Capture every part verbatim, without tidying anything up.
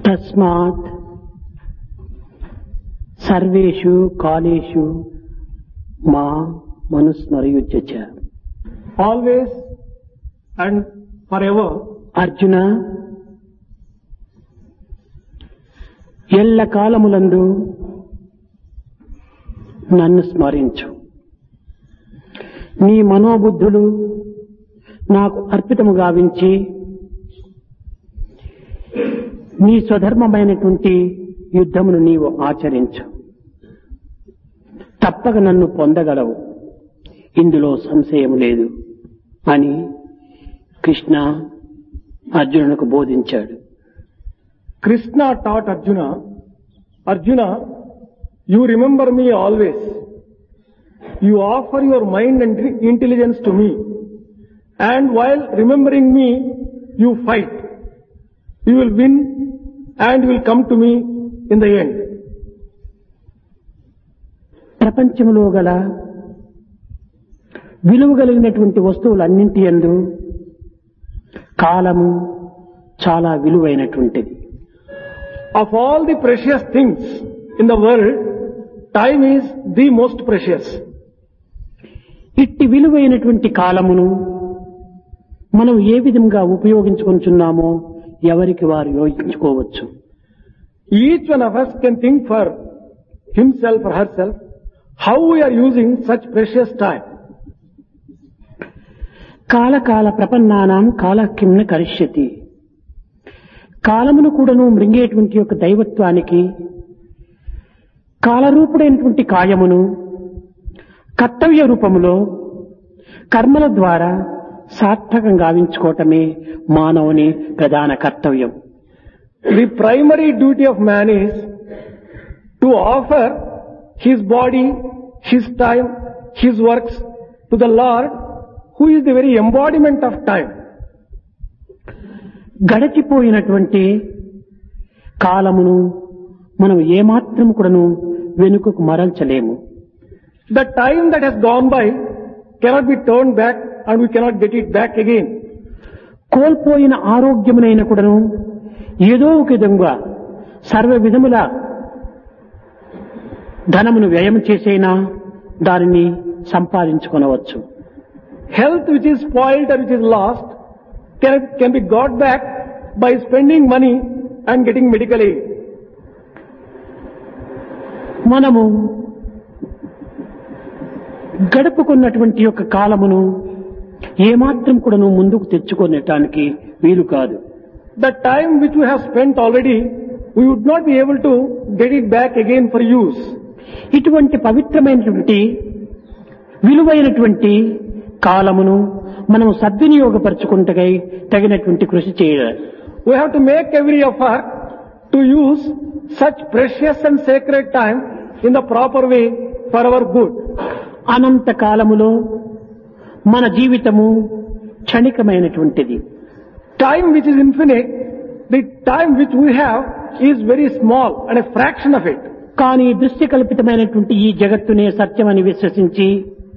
తస్మాత్ సర్వేషు కాలేషు మా మనుస్మరయుజ్యచ. Always and forever, Arjuna, ఎల్ల కాలములందు నన్ను స్మరించు. నీ మనోబుద్ధులు నాకు అర్పితము గావించి నీ స్వధర్మమైనటువంటి యుద్ధమును నీవు ఆచరించు. తప్పక నన్ను పొందగలవు, ఇందులో సంశయం లేదు అని కృష్ణ అర్జునునికి బోధించాడు. Krishna taught Arjuna, Arjuna, you remember me always. You offer your mind and intelligence to me. And while remembering me, you fight. You will win and you will come to me in the end. ప్రపంచంలో గల విలువ కలిగినటువంటి వస్తువులన్నింటి యందు కాలము చాలా విలువైనటువంటిది. Of all the precious things in the world, time is the most precious. ఇట్టి విలువైనటువంటి కాలమును మనం ఏ విధంగా ఉపయోగించుకుంటున్నామో ఎవరికి వారు యోచించుకోవచ్చు. Each one of us can think for himself or herself how we are using such precious time. కాలకాల ప్రపన్నానాం కాల కిమ్న కరిష్యతి. కాలమును కూడాను మృంగేటువంటి యొక్క దైవత్వానికి కాలరూపుడైనటువంటి కాయమును కర్తవ్య రూపములో కర్మల ద్వారా సార్థకం గావించుకోవటమే మానవుని ప్రధాన కర్తవ్యం. The primary duty of man is to offer his body, his time, his works to the Lord, who is the very embodiment of time. గడచిపోయినటువంటి కాలమును మనం ఏమాత్రం కూడాను వెనుకకు మరల్చలేము. The time that has gone by cannot be turned back and we cannot get it back again. కోల్పోయిన ఆరోగ్యమునైన కూడాను ఏదో ఒక విధంగా సర్వ విధముల ధనమును వ్యయం చేసైనా దానిని సంపాదించుకొనవచ్చు. Health which is spoiled or which is lost can, can be got back by spending money and getting medical aid. మనము గడుపుకున్నటువంటి యొక్క కాలమును ఏమాత్రం కూడాను ముందుకు తెచ్చుకునేటానికి వీలు కాదు. The time which we have spent already, we would not be able to get it back again for use. ఇటువంటి పవిత్రమైనటువంటి విలువైనటువంటి కాలమును మనం సద్వినియోగపరచుకుంటకై తగినటువంటి కృషి చేయాలి. We have to make every effort to use such precious and sacred time in the proper way for our good. అనంత కాలములో మన జీవితము క్షణికమైనటువంటిది. Time which is infinite, the time which we have is very small and a fraction of it. కానీ దృశ్యకల్పితమైనటువంటి ఈ జగత్తునే సత్యమని విశ్వసించి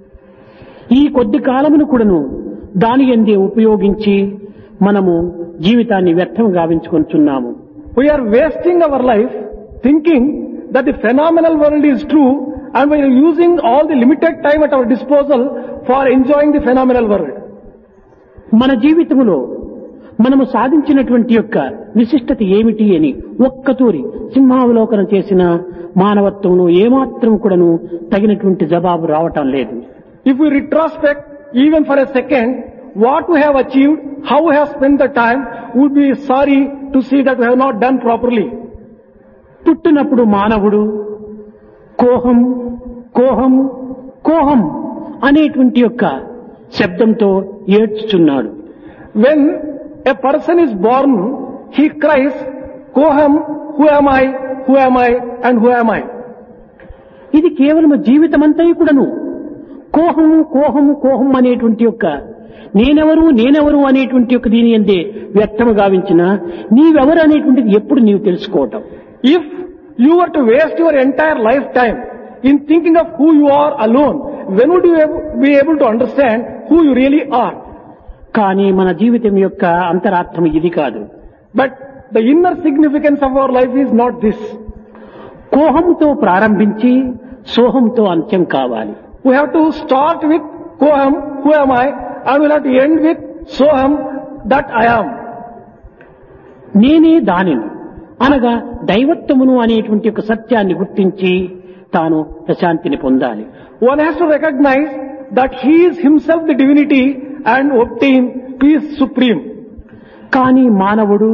ఈ కొద్ది కాలమును కూడాను దాని యందే ఉపయోగించి మనము జీవితాన్ని వ్యర్థం గావించుకుంటున్నాము. We are wasting our life thinking that the phenomenal world is true and we are using all the limited time at our disposal for enjoying the phenomenal world. మన జీవితములో మనము సాధించినటువంటి యొక్క విశిష్టత ఏమిటి అని ఒక్కతూరి సింహావలోకనం చేసిన మానవత్వంలో ఏమాత్రం కూడాను తగినటువంటి జవాబు రావటం లేదు. If we retrospect even for a second what we have achieved, how we have spent the time, we would be sorry to see that we have not done properly. పుట్టినప్పుడు మానవుడు కోహం కోహం కోహం అనేటువంటి యొక్క శబ్దంతో ఏడ్చుచున్నాడు. When a person is born, he cries, Koham, who am I, who am I, and who am I? ఇది కేవలం జీవితమంతా కూడాను కోహము కోహము కోహం అనేటువంటి యొక్క నేనెవరు నేనెవరు అనేటువంటి యొక్క దీని అందే వ్యక్తము గావించిన నీవెవరు అనేటువంటిది ఎప్పుడు నీవు తెలుసుకోవటం. If you were to waste your entire lifetime in thinking of who you are alone, when would you be able to understand who you really are? కానీ మన జీవితం యొక్క అంతరార్థం ఇది కాదు. But the inner significance of our life is not this. కోహంతో ప్రారంభించి సోహంతో అంత్యం కావాలి. We have to start with Koham, who am I, and we'll have to end with Soham, that I am. నేనే దానిని అనగా దైవత్వమును అనేటువంటి ఒక సత్యాన్ని గుర్తించి తాను ప్రశాంతిని పొందాలి. One has to recognize that he is himself the divinity and obtain peace supreme. కానీ మానవుడు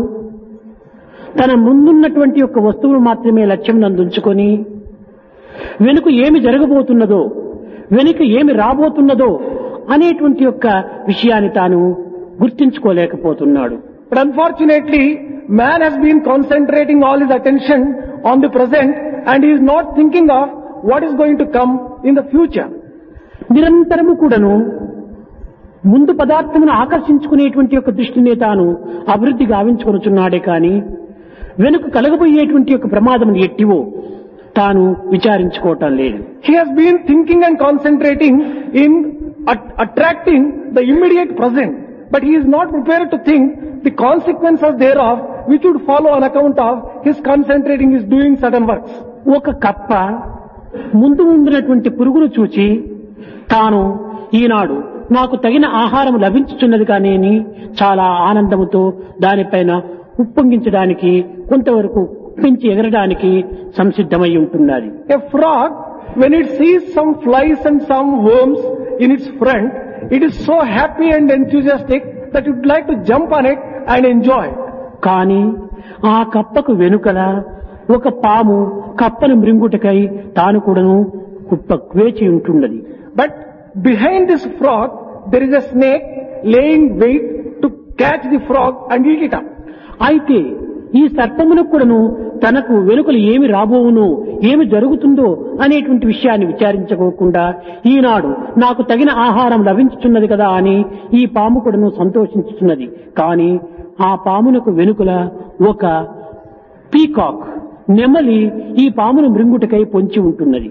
తన ముందున్నటువంటి యొక్క వస్తువును మాత్రమే లక్ష్యం నందుంచుకొని వెనుక ఏమి జరగబోతున్నదో, వెనుక ఏమి రాబోతున్నదో అనేటువంటి యొక్క విషయాన్ని తాను గుర్తించుకోలేకపోతున్నాడు. But unfortunately, man has been concentrating all his attention on the present and he is not thinking of what is going to come in the future. నిరంతరము కూడాను ముందు పదార్థమును ఆకర్షించుకునేటువంటి యొక్క దృష్టిని తాను అభివృద్ధి గావించుకొనుచున్నాడే కానీ వెనుక కలగబోయేటువంటి యొక్క ప్రమాదమును ఎట్టివో తాను విచారించుకోవటం లేదు. He has been thinking and concentrating in at- attracting the immediate present, but he is not prepared to think the consequences thereof which would follow on account of his concentrating, his doing certain works. ఒక కప్ప ముందు ఉండినటువంటి పురుగును చూచి తాను ఈనాడు నాకు తగిన ఆహారం లభించుచున్నది కానీ చాలా ఆనందముతో దానిపైన ఉప్పొంగించడానికి కొంతవరకు పెంచి ఎగరడానికి సంసిద్ధమై ఉంటున్నది. A frog, when it sees some flies and some worms in its front, it is so happy and enthusiastic that it would like to jump on it and enjoy. కానీ ఆ కప్పకు వెనుకల ఒక పాము కప్పను మృంగుటకై తాను కూడాను కుప్ప వేచి ఉంటున్నది. But behind this frog, there is a snake laying wait to catch the frog and eat it up. అయితే ఈ సర్పమునకు కూడాను తనకు వెనుకలు ఏమి రాబోవును, ఏమి జరుగుతుందో అనేటువంటి విషయాన్ని విచారించుకోకుండా ఈనాడు నాకు తగిన ఆహారం లభించుతున్నది కదా అని ఈ పాము కూడాను సంతోషించుతున్నది. కానీ ఆ పామునకు వెనుకల ఒక పీకాక్ నెమలి ఈ పామును మృంగుటకై పొంచి ఉంటున్నది.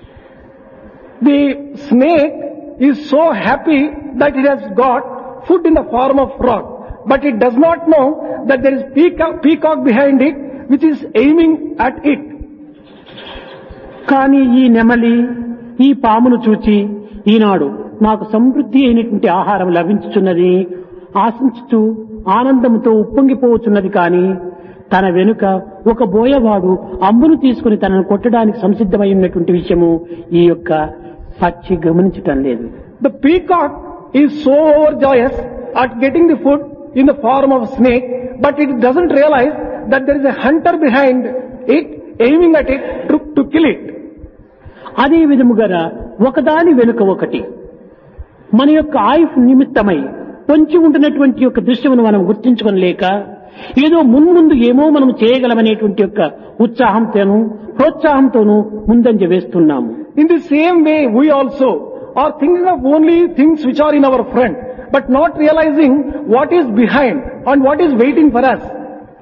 The snake is so happy that it has got food in the form of frog, but it does not know that there is peacock, peacock behind it which is aiming at it. కానీ ఈ నెమలి ఈ పామును చూచి ఈనాడు నాకు సమృద్ధి అయినటువంటి ఆహారం లభించుచున్నది ఆశించుతూ ఆనందంతో ఉప్పొంగిపోవచ్చున్నది. కానీ తన వెనుక ఒక బోయవాడు అంబును తీసుకుని తనను కొట్టడానికి సంసిద్ధమై ఉన్నటువంటి విషయము ఈ యొక్క పక్షి గమనించటం లేదు. The peacock is so overjoyous at getting the food in the form of a snake, but it doesn't realize that there is a hunter behind it aiming at it to, to kill it. అదే విధముగా ఒకదాని వెనుక ఒకటి మన యొక్క ఆయుష్ నిమిత్తమై పొంచి ఉంటున్నటువంటి యొక్క దృశ్యమును మనం గుర్తించుకోలేక ఏదో మున్ముందు ఏమో మనం చేయగలమనేటువంటి యొక్క ఉత్సాహంతోనూ ప్రోత్సాహంతోనూ ముందంజ వేస్తున్నాము. In the same way, we also are thinking of only things which are in our front, but not realizing what is behind and what is waiting for us.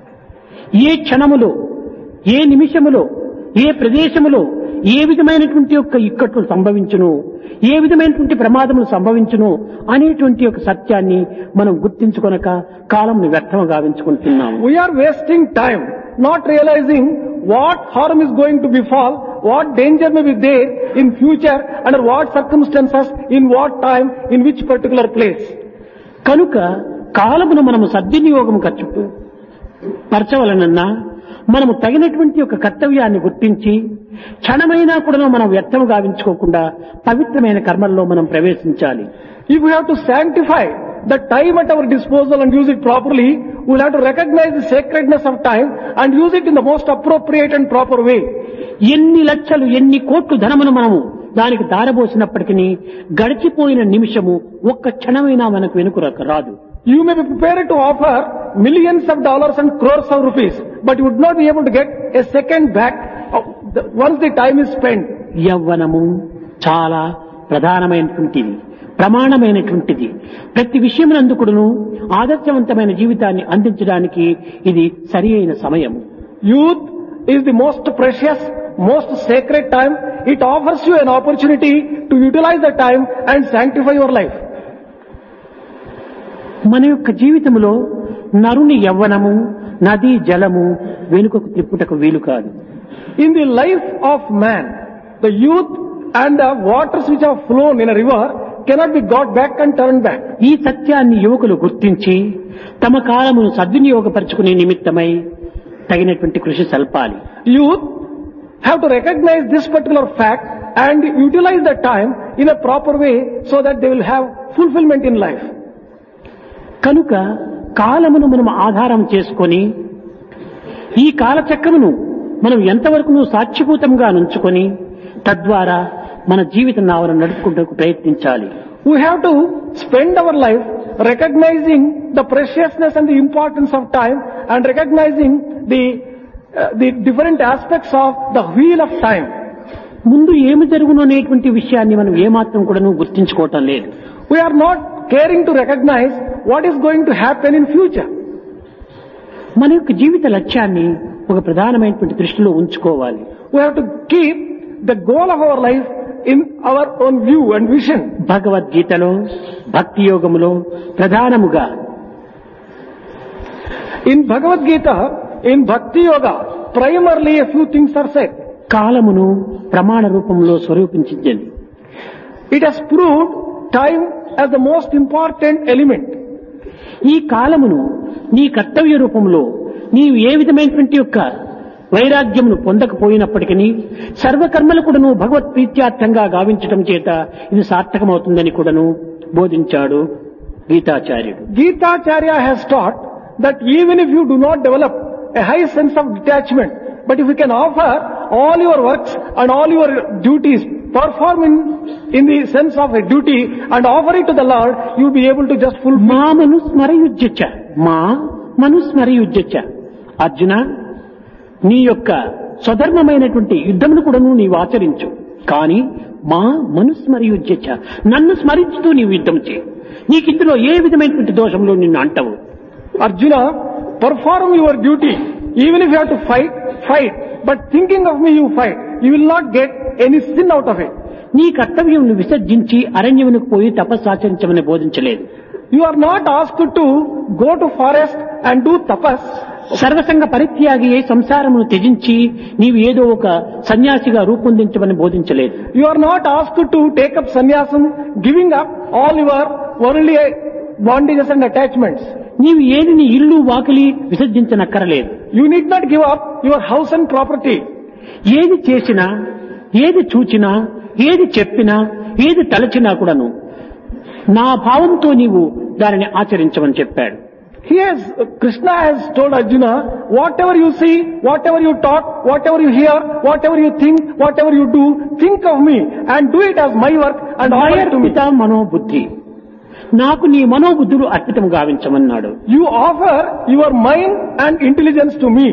ఏ క్షణములో, ఏ నిమిషములో, ఏ ప్రదేశములో ఏ విధమైనటువంటి యొక్క ఇక్కట్లు సంభవించును, ఏ విధమైనటువంటి ప్రమాదములు సంభవించును అనేటువంటి ఒక సత్యాన్ని మనం గుర్తించుకొనక కాలంను వ్యర్థం గావించుకుంటున్నాము. We are wasting time, not realizing what harm is going to befall, what danger may be there in future, under what circumstances, in what time, in which particular place. కనుక కాలమును మనము సద్వినియోగం ఖర్చు పరచవలనన్నా మనము తగినటువంటి ఒక కర్తవ్యాన్ని గుర్తించి క్షణమైనా కూడా మనం వ్యర్థం గావించుకోకుండా పవిత్రమైన కర్మల్లో మనం ప్రవేశించాలి. If we have to sanctify the time at our disposal and use it properly, we will have to recognize the sacredness of time and use it in the most appropriate and proper way. ఎన్ని లక్షలు ఎన్ని కోట్లు ధనమును మనము దానికి దారబోసినప్పటికీ గడిచిపోయిన నిమిషము ఒక్క క్షణమైనా మనకు వెనుక రాదు. You may be prepared to offer millions of dollars and crores of rupees, but you would not be able to get a second back once the time is spent. యవ్వనము చాలా ప్రధానమైనటువంటిది, ప్రమాణమైనటువంటిది. ప్రతి విషయమునందుకును ఆదర్శవంతమైన జీవితాన్ని అందించడానికి ఇది సరి అయిన సమయం. Youth is the most precious, most sacred time. It offers you an opportunity to utilize the time and sanctify your life. మన యొక్క జీవితంలో నరుని యవ్వనము, నది జలము వెనుకకు తిప్పుటకు వీలు కాదు. In the life of man, the youth and the waters which have flown in a river cannot be got back and turned back. ఈ సత్యాన్ని యువకులు గుర్తించి తమ కాలమును సద్వినియోగపరుచుకునే నిమిత్తమై తగినటువంటి కృషి సల్పాలి. Youth have to recognize this particular fact and utilize the time in a proper way so that they will have fulfillment in life. కనుక కాలమును మనం ఆధారం చేసుకొని ఈ కాలచక్రమును మనం ఎంతవరకు సాక్షిభూతంగా నుంచుకొని తద్వారా మన జీవిత నావను నడుపుకుంటూ ప్రయత్నించాలి. We have to spend our life recognizing the preciousness and the importance of time and recognizing the uh, the different aspects of the wheel of time. ముందు ఏమి జరుగును అనేటువంటి విషయాన్ని మనం ఏమాత్రం కూడా గుర్తించుకోవటం లేదు. We are not caring to recognize what is going to happen in future. మన యొక్క జీవిత లక్ష్యాన్ని ఒక ప్రధానమైనటువంటి దృష్టిలో ఉంచుకోవాలి. We have to keep the goal of our life in our own view and vision. భగవద్గీతలో భక్తి యోగములో ప్రధానముగా In Bhagavad Gita, in Bhakti Yoga, primarily a few things are said. కాలమును ప్రమాణ రూపంలో స్వరూపించింది. It has proved time as the most important element. ఈ కాలమును నీ కర్తవ్య రూపంలో నీవు ఏ విధమైనటువంటి యొక్క వైరాగ్యమును పొందకపోయినప్పటికీ సర్వకర్మలు కూడాను భగవత్ ప్రీత్యార్థంగా గావించడం చేత ఇది సార్థకమవుతుందని కూడాను బోధించాడు గీతాచార్యుడు. Gitacharya has taught that even if you do not develop a high sense of detachment, but if you can offer all your works and all your duties, perform in, in the sense of a duty and offer it to the Lord, you will be able to just fulfill. మా మనుస్మరయుజ్యచ మా మనుస్మరయుజ్యచ అర్జున, నీ యొక్క స్వధర్మమైనటువంటి యుద్ధమును కూడాను నీవు ఆచరించు, కానీ మా మనుస్మరయుజ్యచ నన్ను స్మరించుతూ నీవు యుద్ధం చేయి. నీకు ఇందులో ఏ విధమైనటువంటి దోషంలో నిన్ను అంటవు. Arjuna, perform your duty. Even if you have to fight, fight. But thinking of me you fight. You will not get any sin out of it. నీ కర్తవ్యం విసర్జించి అరణ్యమునకు పోయి తపస్సాచరించమని బోధించలేదు. You are not asked to go to forest and do tapas. సర్వసంగ పరిత్యాగి అయి సంసారమును త్యజించి నీవు ఏదో ఒక సన్యాసిగా రూపొందించమని బోధించలేదు. You are not asked to take up sannyasam, giving up all your worldly bondages and attachments. నీవు ఏది నీ ఇల్లు వాకిలి విసర్జించనక్కరలేదు. You need not give up your house and property. ఏది చేసినా, ఏది చూచినా, ఏది చెప్పినా, ఏది తలచినా కూడాను నా భావంతో నీవు దానిని ఆచరించమని చెప్పాడు. He has, Krishna has told Arjuna, whatever you see, whatever you talk, whatever you hear, whatever you think, whatever you do, think of me and do it as my work and offer it to me. మనోబుద్ధి, నాకు నీ మనోబుద్ధులు అర్పితం గావించమన్నాడు. You offer your mind and intelligence to me.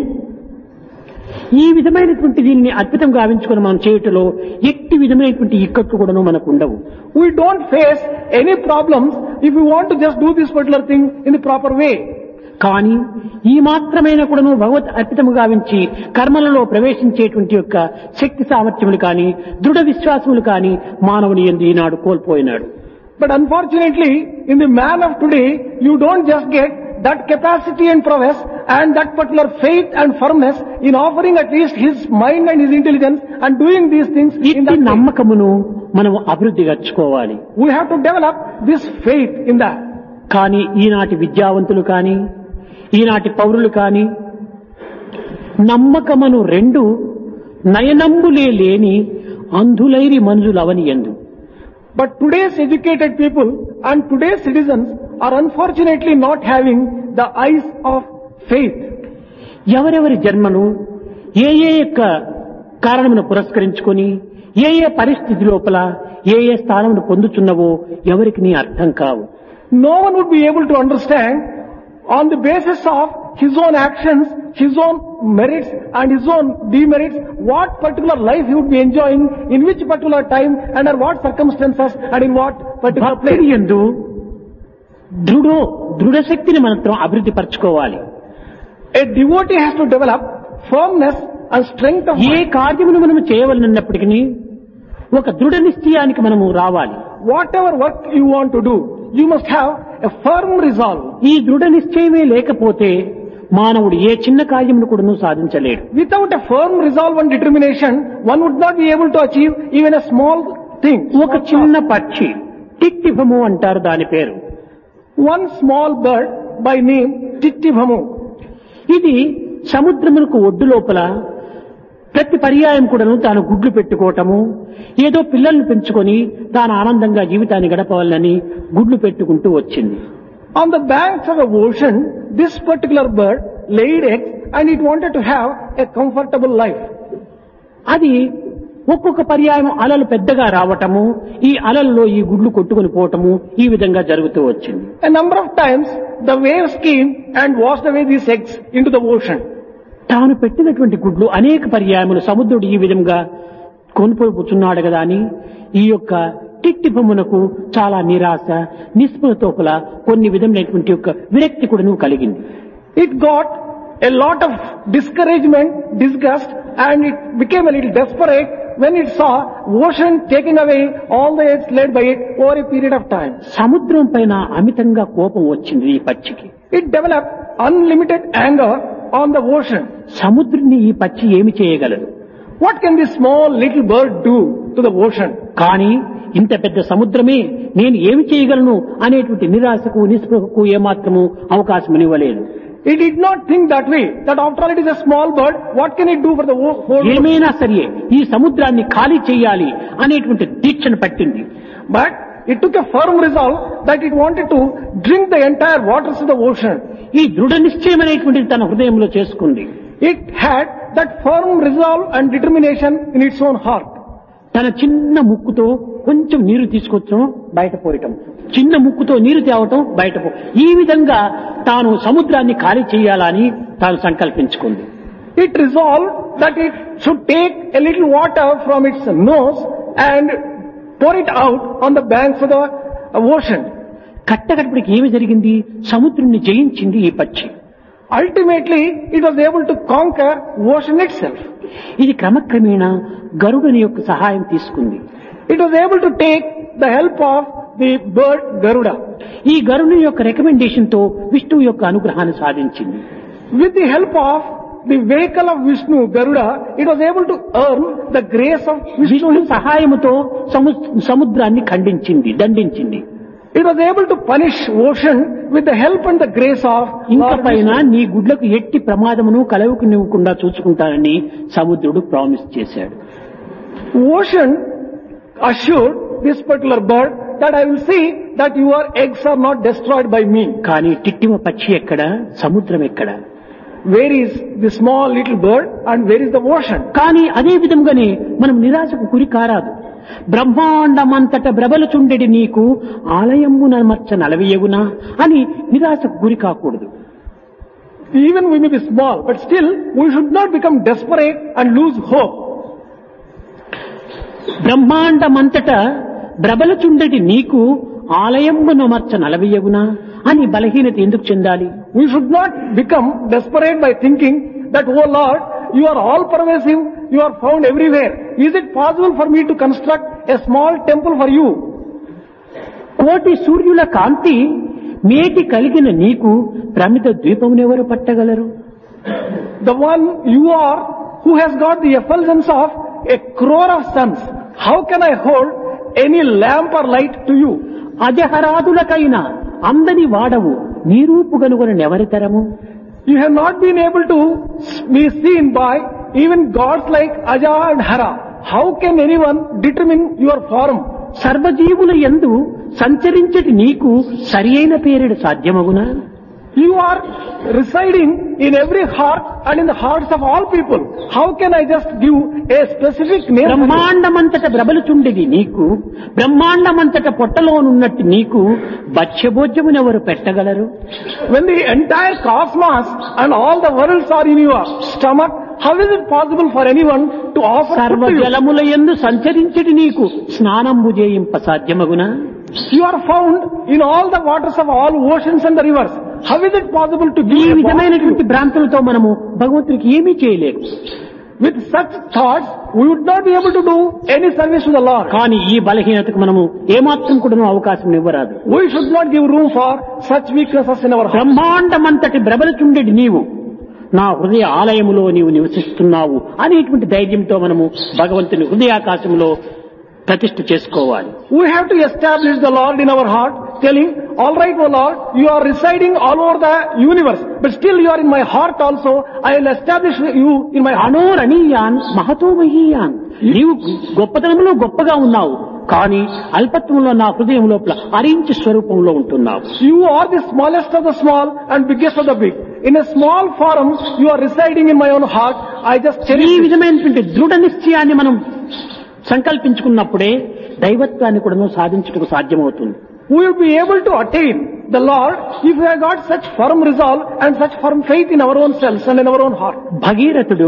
ఈ విధమైనటువంటి దీన్ని అద్భుతం గావించుకుని మనం చేయటంలో ఎట్టి విధమైనటువంటి ఇక్కట్లు కూడాను మనకు ఉండవు. We don't face any problems if we want to just do this particular thing in the proper way. కానీ ఈ మాత్రమైన కూడాను భగవత్ అర్పితము గావించి కర్మలలో ప్రవేశించేటువంటి యొక్క శక్తి సామర్థ్యములు కానీ దృఢ విశ్వాసములు కానీ మానవుని యందు ఈనాడు కోల్పోయినాడు. But unfortunately, in the man of today, you don't just get that capacity and prowess and that particular faith and firmness in offering at least his mind and his intelligence and doing these things in ఇట్టి that way. నమ్మకమును మనం అభివృద్ధి గర్చుకోవాలి. We have to develop this faith in that. కానీ ఈనాటి విద్యావంతులు కానీ ఈనాటి పౌరులు కానీ నమ్మకమును రెండు నయనంబులే లేని అంధులైరి మనుజులవని ఎందు. But today's educated people and today's citizens are unfortunately not having the eyes of faith. ఎవరెవరి జన్మను ఏ ఏ యొక్క కారణమును పురస్కరించుకొని ఏ ఏ పరిస్థితి లోపల ఏ ఏ స్థానమును పొందుతున్నవో ఎవరికి నీ అర్థం కావు. No one would be able to understand on the basis of his own actions, his own merits and his own demerits, what particular life he would be enjoying, in which particular time and under what circumstances and in what particular place. భక్తుడి యందు దృఢో దృఢ శక్తిని మనం అభివృద్ధి పరచుకోవాలి. A devotee has to develop firmness and strength of A mind. కార్యమును మనము చేయవలనప్పటికీ ఒక దృఢ నిశ్చయానికి మనము రావాలి. Whatever work you want to do, you must have a firm resolve. ఈ దృఢ నిశ్చయమే లేకపోతే మానవుడు ఏ చిన్న కార్యమును కూడాను సాధించలేడు. Without a firm resolve and determination, one would not be able to achieve even a small thing. ఒక చిన్న పక్షి, టిట్టిభము అంటారు దాని పేరు. One small bird by name Tittivhamu. ఇది సముద్రమునకు ఒడ్డు లోపల ప్రతి పర్యాయం కూడాను తాను గుడ్లు పెట్టుకోవటము, ఏదో పిల్లల్ని పెంచుకొని తాను ఆనందంగా జీవితాన్ని గడపవాలని గుడ్లు పెట్టుకుంటూ వచ్చింది. On the banks of the ocean, this particular bird laid eggs and it wanted to have a comfortable life. అది ఒక్కొక్క పర్యాయం అలలు పెద్దగా రావటము, ఈ అలల్లో ఈ గుడ్లు కొట్టుకుని పోవటము ఈ విధంగా జరుగుతూ వచ్చింది. A number of times the waves came and washed away these eggs into the ocean. తాను పెట్టినటువంటి గుడ్లు అనేక పర్యాయములు సముద్రుడు ఈ విధంగా కొనుపోతున్నాడు కదా అని ఈ యొక్క టిట్టిభమునకు చాలా నిరాశ, నిస్పృహతోపల కొన్ని విధమైనటువంటి యొక్క విరక్తి కూడా నువ్వు కలిగింది. It got a lot of discouragement, disgust, and it became a little desperate when it saw ocean taking away all the eggs laid by it over a period of time. సముద్రం పైన అమితంగా కోపం వచ్చింది ఈ పక్షికి. It developed unlimited anger on the ocean. సముద్రుని ఈ పక్షి ఏమి చేయగలదు? What can this small little bird do to the ocean? కానీ ఇంత పెద్ద సముద్రమే నేను ఏమి చేయగలను అనేటువంటి నిరాశకు, నిస్పృహకు ఏమాత్రము అవకాశం ఇవ్వలేదు. It did not think that way, that after all it is a small bird, what can it do for the whole world? ఏమైనా సరే ఈ సముద్రాన్ని ఖాళీ చేయాలి అనేటువంటి దీక్షను పట్టింది. But it took a firm resolve that it wanted to drink the entire waters of the ocean. ఈ దృఢ నిశ్చయం అనేటువంటిది తన హృదయంలో చేసుకుంది. It had that firm resolve and determination in its own heart. తన చిన్న ముక్కుతో కొంచెం నీరు తీసుకొచ్చడం, బయట పోయటం, చిన్న ముక్కుతో నీరు తేవటం, బయట పో ఈ విధంగా తాను సముద్రాన్ని ఖాళీ చేయాలని తాను సంకల్పించుకుంది. It resolved that it should take a little water from its nose and pour it out on the banks of the ocean. కట్టకడపడికి ఏమి జరిగింది? సముద్రుణ్ణి జయించింది ఈ పక్షి. Ultimately, it was able to conquer ocean itself. ఇది క్రమక్రమేణా గరుడుని యొక్క సహాయం తీసుకుంది. It was able to take the help of the bird Garuda. ఈ గరుడుని యొక్క రికమెండేషన్ తో విష్ణువు యొక్క అనుగ్రహాన్ని సాధించింది. With the help of the vehicle of Vishnu, Garuda, it was able to earn the grace of Vishnu. Vishnu సహాయముతో సముద్రాన్ని ఖండించింది, దండించింది. It was able to punish ocean with the help and the grace of ఇంకా పైన నీ గుడ్లకు ఎట్టి ప్రమాదమును కలవకు నివ్వకుండా చూసుకుంటానని సముద్రుడు promise చేశాడు. Ocean assured this particular bird that I will see that your eggs are not destroyed by me. కానీ టిట్టిమ పక్షి ఎక్కడ, సముద్రం ఎక్కడ? Where is the small little bird and where is the ocean? కానీ అదే విధంగానే మనం నిరాశకు గురి కారాదు. బ్రహ్మాండమంతట బ్రబలుచుండెడి నీకు ఆలయమున మచ్చ నలవియగునా అని నిరాశకు గురి కాకూడదు. Even we may be small, but still we should not become desperate and lose hope. బ్రహ్మాండమంతట బ్రబలుచుండెడి నీకు ఆలయమున మచ్చ నలవియగునా అని బలహీనత ఎందుకు చెందాలి? We should not become desperate by thinking that, oh Lord, you are all pervasive, you are found everywhere. Is it possible for me to construct a small temple for you? కోటి సూర్యుల కాంతి మేటి కలిగిన నీకు ప్రమిత ద్వీపమునెవరు పట్టగలరు? The one you are who has got the effulgence of a crore of suns, how can I hold any lamp or light to you? అజహరాదులకైనా అందని వాడవు నీ రూపు గనుగొన నెవరి తరము? You have not been able to be seen by even gods like Aja and Hara. How can anyone determine your form? సర్వజీవుల యందు సంచరించటి నీకు సరి అయిన పేరుడు సాధ్యమగునా? You are residing in every heart and in the hearts of all people. How can I just give a specific name? బ్రహ్మాండమంతట బ్రబలుచుండేది నీకు, బ్రహ్మాండమంతట పొట్టలోనున్నట్టు నీకు భక్ష్యభోజ్యమునెవరు పెట్టగలరు? When the entire cosmos and all the worlds are in your stomach, how is it possible for anyone to offer సర్వ food to you? జలముల యందు సంచరించటి నీకు స్నానంబు చేయింప సాధ్యమగునా? You are found in all the waters of all oceans and the rivers. How is it possible to ఈ give a bath to విధమైనటువంటి you? భ్రాంతులతో మనము భగవంతుడికి ఏమీ చేయలేము. With such thoughts, we would not be able to do any service to the Lord. కానీ ఈ బలహీనతకు మనము ఏమాత్రం కూడా అవకాశం ఇవ్వరాదు. We should not give room for such weaknesses in our heart. బ్రహ్మాండమంతటి బ్రబలుచుండెడి నీవు నా హృదయ ఆలయములో నీవు నివసిస్తున్నావు అనేటువంటి ధైర్యంతో మనము భగవంతుని హృదయాకాశంలో ప్రతిష్ఠ చేసుకోవాలి. We have to establish the Lord in our heart, telling, all right, O Lord, you are residing all over the universe, but still you are in my heart also. I will establish you in my heart. అనోరణీయాన్ Mahato మహీయాన్, నీవు గొప్పతనంలో గొప్పగా ఉన్నావు, కానీ అల్పత్వంలో నా హృదయం లోపల అరించి స్వరూపంలో ఉంటున్నావు. You are the smallest of the small and biggest of the big. In a small form, you are residing in my own heart. I just cherish ఈ it. విధమైనటువంటి దృఢ నిశ్చయాన్ని మనం సంకల్పించుకున్నప్పుడే దైవత్వాన్ని కూడా సాధించుటకు సాధ్యమవుతుంది. We will be able to attain the Lord if we have got such firm resolve and such firm faith in our own selves and in our own heart. భగీరథుడు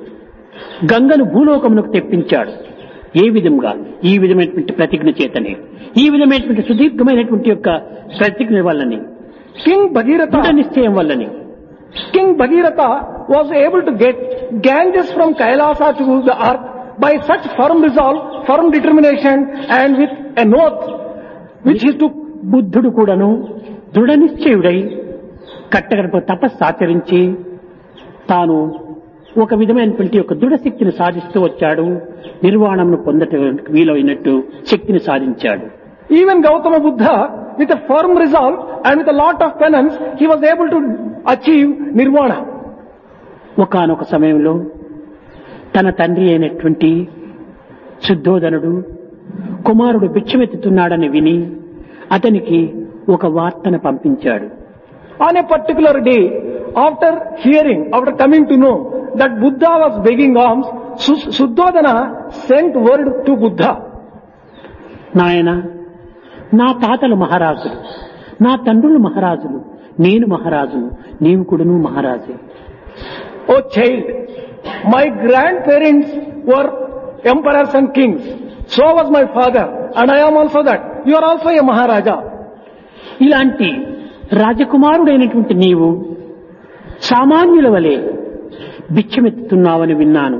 గంగను భూలోకమునకు తెప్పించాడు. ఏ విధంగా? ఈ విధమైనటువంటి ప్రతిజ్ఞ చేతనే, ఈ విధమైనటువంటి సుదీర్ఘమైనటువంటి యొక్క ప్రతిజ్ఞ వల్లని, King Bhagirath, దృఢ నిశ్చయం వల్లని. King Bhagirath was able to get Ganges from Kailasa to the earth by such firm resolve, firm determination, and with an oath which he took. బుద్ధుడు కూడాను దృఢ నిశ్చయుడై కట్టగడప తపస్సు ఆచరించి తాను ఒక విధమైనటువంటి ఒక దృఢ శక్తిని సాధిస్తూ వచ్చాడు. నిర్వాణమును పొందటానికి వీలైనట్టు శక్తిని సాధించాడు. Even Gautama Buddha, with a firm resolve and with a lot of penance, he was able to achieve nirvana. ఒకానొక సమయంలో తన తండ్రి అయినటువంటి శుద్ధోదనుడు కుమారుడు భిక్షమెత్తుతున్నాడని విని అతనికి ఒక వార్తను పంపించాడు. On a particular day, after hearing, after coming to know that Buddha was begging alms, Suddhodana sent word to Buddha. నాయన, నా తాతలు మహారాజులు, నా తండ్రులు మహారాజులు, నేను మహారాజును, నీవు కూడాను మహారాజే. O child, my grandparents were emperors and kings. So was my father, and I am also that. You are also a Maharaja. ఇలాంటి రాజకుమారుడైనటువంటి నీవు సామాన్యుల వలె భిక్షమెత్తుతున్నావని విన్నాను.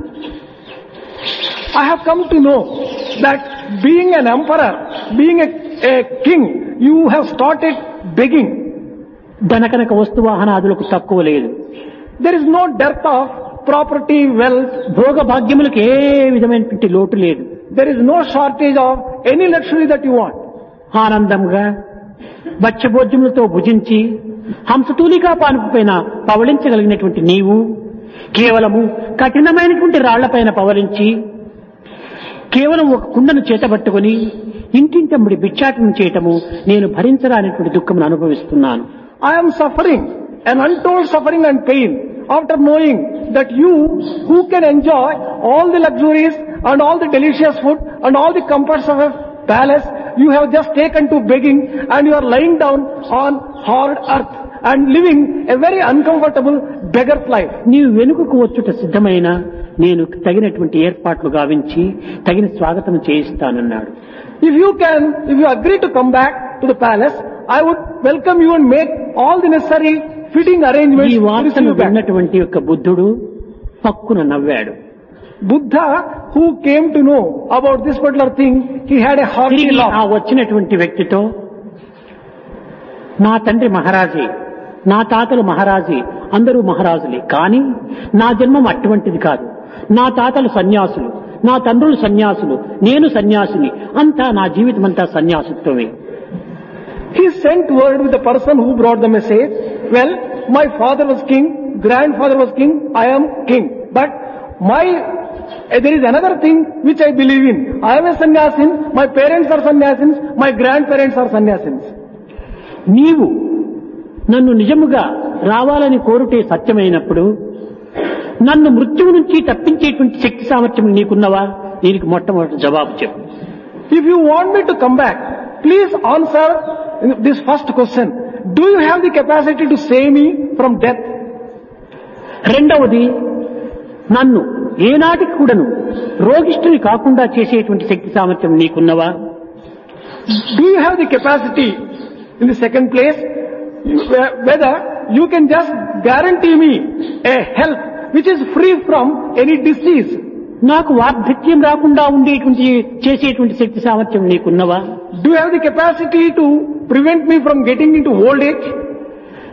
I have come to know that being an emperor, being a, a king, you have started begging. ధనకనక వస్తువాహనాదులకు తక్కువ లేదు. There is no dearth of property, wealth. భోగ భాగ్యములకు ఏ విధమైనటువంటి లోటు లేదు. There is no shortage of any luxury that you want. ఆనందంగా భక్ష్యభోజ్యములతో భుజించి హంసతూలికా పానుపైన పవళించగలిగినటువంటి నీవు కేవలము కఠినమైనటువంటి రాళ్లపైన పవలించి కేవలం ఒక కుండను చేతబట్టుకుని ఇంటింటమ్ముడి భిక్షాటనం చేయటము నేను భరించరానటువంటి దుఃఖమును అనుభవిస్తున్నాను. I am suffering an untold suffering and pain after knowing that you who can enjoy all the luxuries and all the delicious food and all the comforts of a palace, you have just taken to begging and you are lying down on hard earth and living a very uncomfortable beggar's life. నీవు వెనుకకు వచ్చుట సిద్ధమైన నేను తగినటువంటి ఏర్పాట్లు గావించి తగిన స్వాగతం చేయిస్తానన్నాడు. If you can, if you agree to come back to the palace, I would welcome you and make all the necessary fitting arrangements ఈ to వార్తను receive you back. విన్నటువంటి యొక్క బుద్ధుడు పక్కున నవ్వాడు. Buddha, who came to know about this particular thing, he had a hearty తిరిగి ఆ laugh. వచ్చినటువంటి వ్యక్తితో, నా తండ్రి మహారాజే, నా తాతలు మహారాజే, అందరూ మహారాజులే, కానీ నా జన్మం అటువంటిది కాదు. నా తాతలు సన్యాసులు, నా తండ్రులు సన్యాసులు, నేను సన్యాసిని, అంతా నా జీవితం అంతా సన్యాసిత్వమే. He sent word with the person who brought the message. Well, my father was king, grandfather was king, I am king. But my, there is another thing which I believe in. I am a sannyasin, my parents are sannyasins, my grandparents are sannyasins. నీవు నన్ను నిజముగా రావాలని కోరుటే సత్యమైనప్పుడు నన్ను మృత్యువు నుంచి తప్పించేటువంటి శక్తి సామర్థ్యం నీకున్నవా? దీనికి మొట్టమొదటి జవాబు చెప్పు. If you want me to come back, please answer this first question. Do you have the capacity to save me from death? రెండవది, నన్ను ఏనాటికి కూడాను రోగిష్ఠుని కాకుండా చేసేటువంటి శక్తి సామర్థ్యం నీకున్నవా? Do you have the capacity, in the second place, whether you can just guarantee me a health which is free from any disease? నాకు వార్ధక్యం రాకుండా ఉండేటువంటి చేసేటువంటి శక్తి సామర్థ్యం నీకున్నవా? Do you have the capacity to prevent me from getting into old age?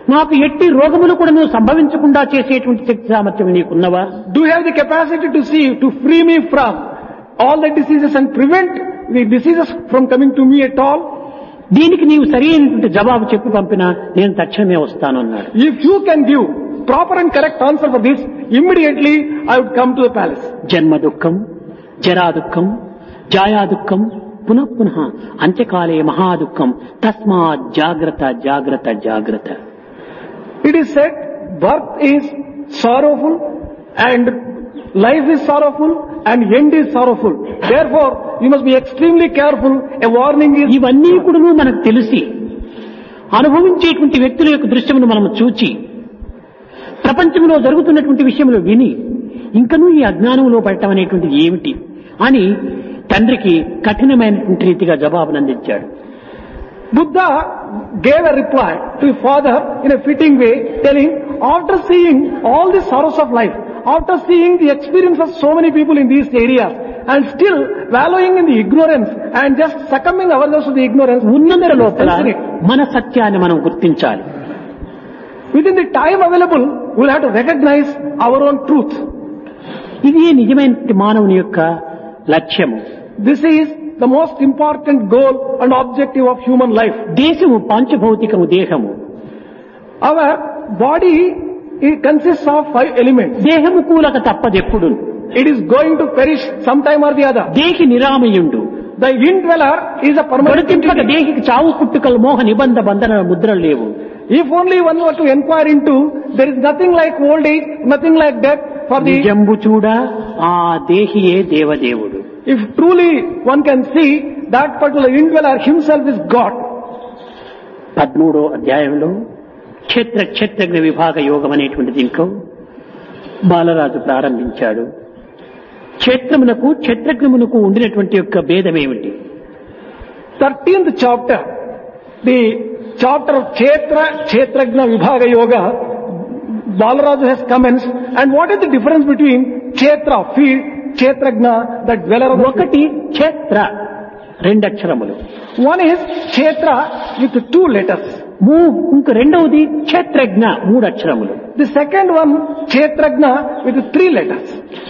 నాకు ఎట్టి రోగములు కూడా నువ్వు సంభవించకుండా చేసేటువంటి శక్తి సామర్థ్యం నీకున్నవా? Do you have the capacity to see, to free me from all the diseases and prevent the diseases from coming to me at all? దీనికి నీవు సరి అయినటువంటి జవాబు చెప్పి పంపినా నేను తక్షణమే వస్తాను అన్నాడు. If you can give proper and correct answer for this, immediately I would come to the palace. జన్మ దుఃఖం, జరా దుఃఖం, జాయా దుఃఖం, పునః పునః అంత్యకాలే మహా దుఃఖం, తస్మాత్ జాగ్రత్త జాగ్రత్త జాగ్రత్త. It is said, birth is sorrowful and life is sorrowful and end is sorrowful. Therefore, you must be extremely careful. A warning is... ఇవన్నీ కూడా మనకు తెలిసి అనుభవించేటువంటి వ్యక్తుల యొక్క దృశ్యమును మనం చూచి ప్రపంచంలో జరుగుతున్నటువంటి విషయంలో విని ఇంకనూ ఈ అజ్ఞానంలో పడటం అనేటువంటిది ఏమిటి అని తండ్రికి కఠినమైనటువంటి రీతిగా జవాబును అందించాడు. Buddha gave a reply to his father in a fitting way, telling, after seeing all the sorrows of life, after seeing the experience of so many people in these areas, and still wallowing in the ignorance and just succumbing ourselves to the ignorance, ఉన్నంత లోపల మన సత్యాన్ని మనం గుర్తించాలి. Within the time available, we will have to recognize our own truth. ఇది నిజమైన మానవుని యొక్క లక్ష్యము. This is the most important goal and objective of human life. దేశము పంచభౌతికము దేహము. Our body it consists of five elements. దేహము కూలక తప్పదెప్పుడు. It is going to perish sometime or the other. దేహి నిరామయుండు. The indweller is a permanent entity. దేహికి చావు పుట్టుకలు మోహ నిబంధ బంధన ముద్రలు లేవు. If only one were to inquire into, there is nothing like old age, nothing like death for the... నిజంబు చూడ ఆ దేహియే దేవదేవుడు. If truly one can see, that particular indweller himself is God. పదమూడో అధ్యాయంలో క్షేత్ర క్షేత్రజ్ఞ విభాగ యోగం అనేటువంటి దీంట్లో బాలరాజు ప్రారంభించాడు. క్షేత్రమునకు క్షేత్రజ్ఞమునకు ఉండినటువంటి యొక్క భేదం ఏమిటి? thirteenth chapter, the chapter of Kshetra Kshetrajna Vibhaga Yoga, Balaraju has commenced, and what is the difference between Kshetra, field, Kshetrajna, the dweller of the field? ఒకటి క్షేత్ర రెండు అక్షరములు. One is Kshetra with two letters. మూ ఇంక రెండవది క్షేత్రజ్ఞ మూడు అక్షరములు. The second one Kshetrajna with three letters.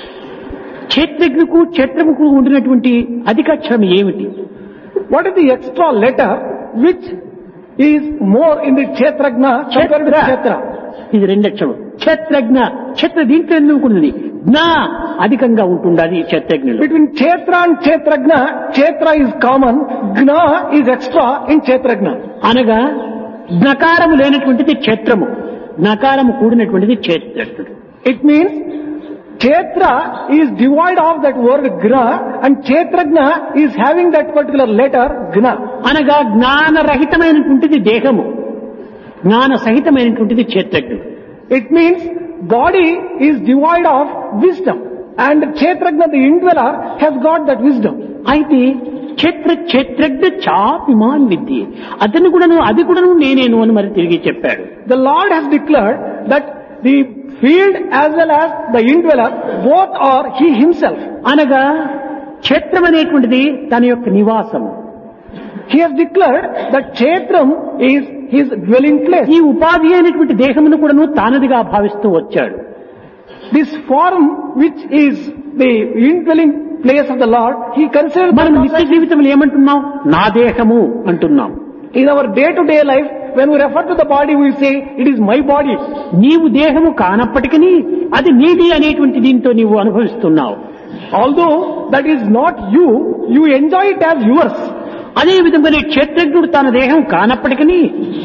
క్షేత్రజ్ఞకు క్షేత్రముకు ఉండినటువంటి అధికాక్షరం ఏమిటి? What is the extra letter which is more in the Kshetrajna compared to Kshetra? ఇది రెండు అక్షరం. క్షేత్రజ్ఞ క్షేత్ర దీంట్లో ఎందుకు ఉన్నది? జ్ఞ అధికంగా ఉంటుండాలి క్షేత్రజ్ఞులు. Between Kshetra and Kshetrajna, Kshetra is common, Gna is extra in Kshetrajna. అనగా జ్ఞకారము లేనటువంటిది క్షేత్రము, జ్ఞకారము కూడినటువంటిది క్షేత్రజ్ఞుడు. It means Kshetra is devoid of that word Gra and Kshetrajna is having that particular letter Gna. అనగా జ్ఞానరహితమైనటువంటిది దేహము, జ్ఞాన సహితమైనటువంటిది క్షేత్రజ్ఞుడు. It means body is devoid of wisdom and Kshetrajna, the indweller, has got that wisdom. అయితే క్షేత్ర క్షేత్రజ్ఞ చాపిమాన్ విద్య అతను కూడాను అది కూడాను నేనేను అని మరి తిరిగి చెప్పాడు. The Lord has declared that the field as well as the indweller, both are he himself. అనగా క్షేత్రం అనేటువంటిది తన యొక్క నివాసము. He has declared that Kshetram is his dwelling place. ఈ ఉపాధి అయినటువంటి దేహమును కూడాను తానదిగా భావిస్తూ వచ్చాడు. This form which is the indwelling place of the Lord, he considers. మనం నిత్య జీవితంలో ఏమంటున్నాం? నా దేహము అంటున్నాం. In our day-to-day life, when we refer to the body, we say, it is my body. నీవు దేహము కానప్పటికీ అది నీది అనేటువంటి దీంతో నీవు అనుభవిస్తున్నావు. Although that is not you, you enjoy it as yours. అదే విధంగానే క్షేత్రజ్ఞుడు తన దేహం కానప్పటికీ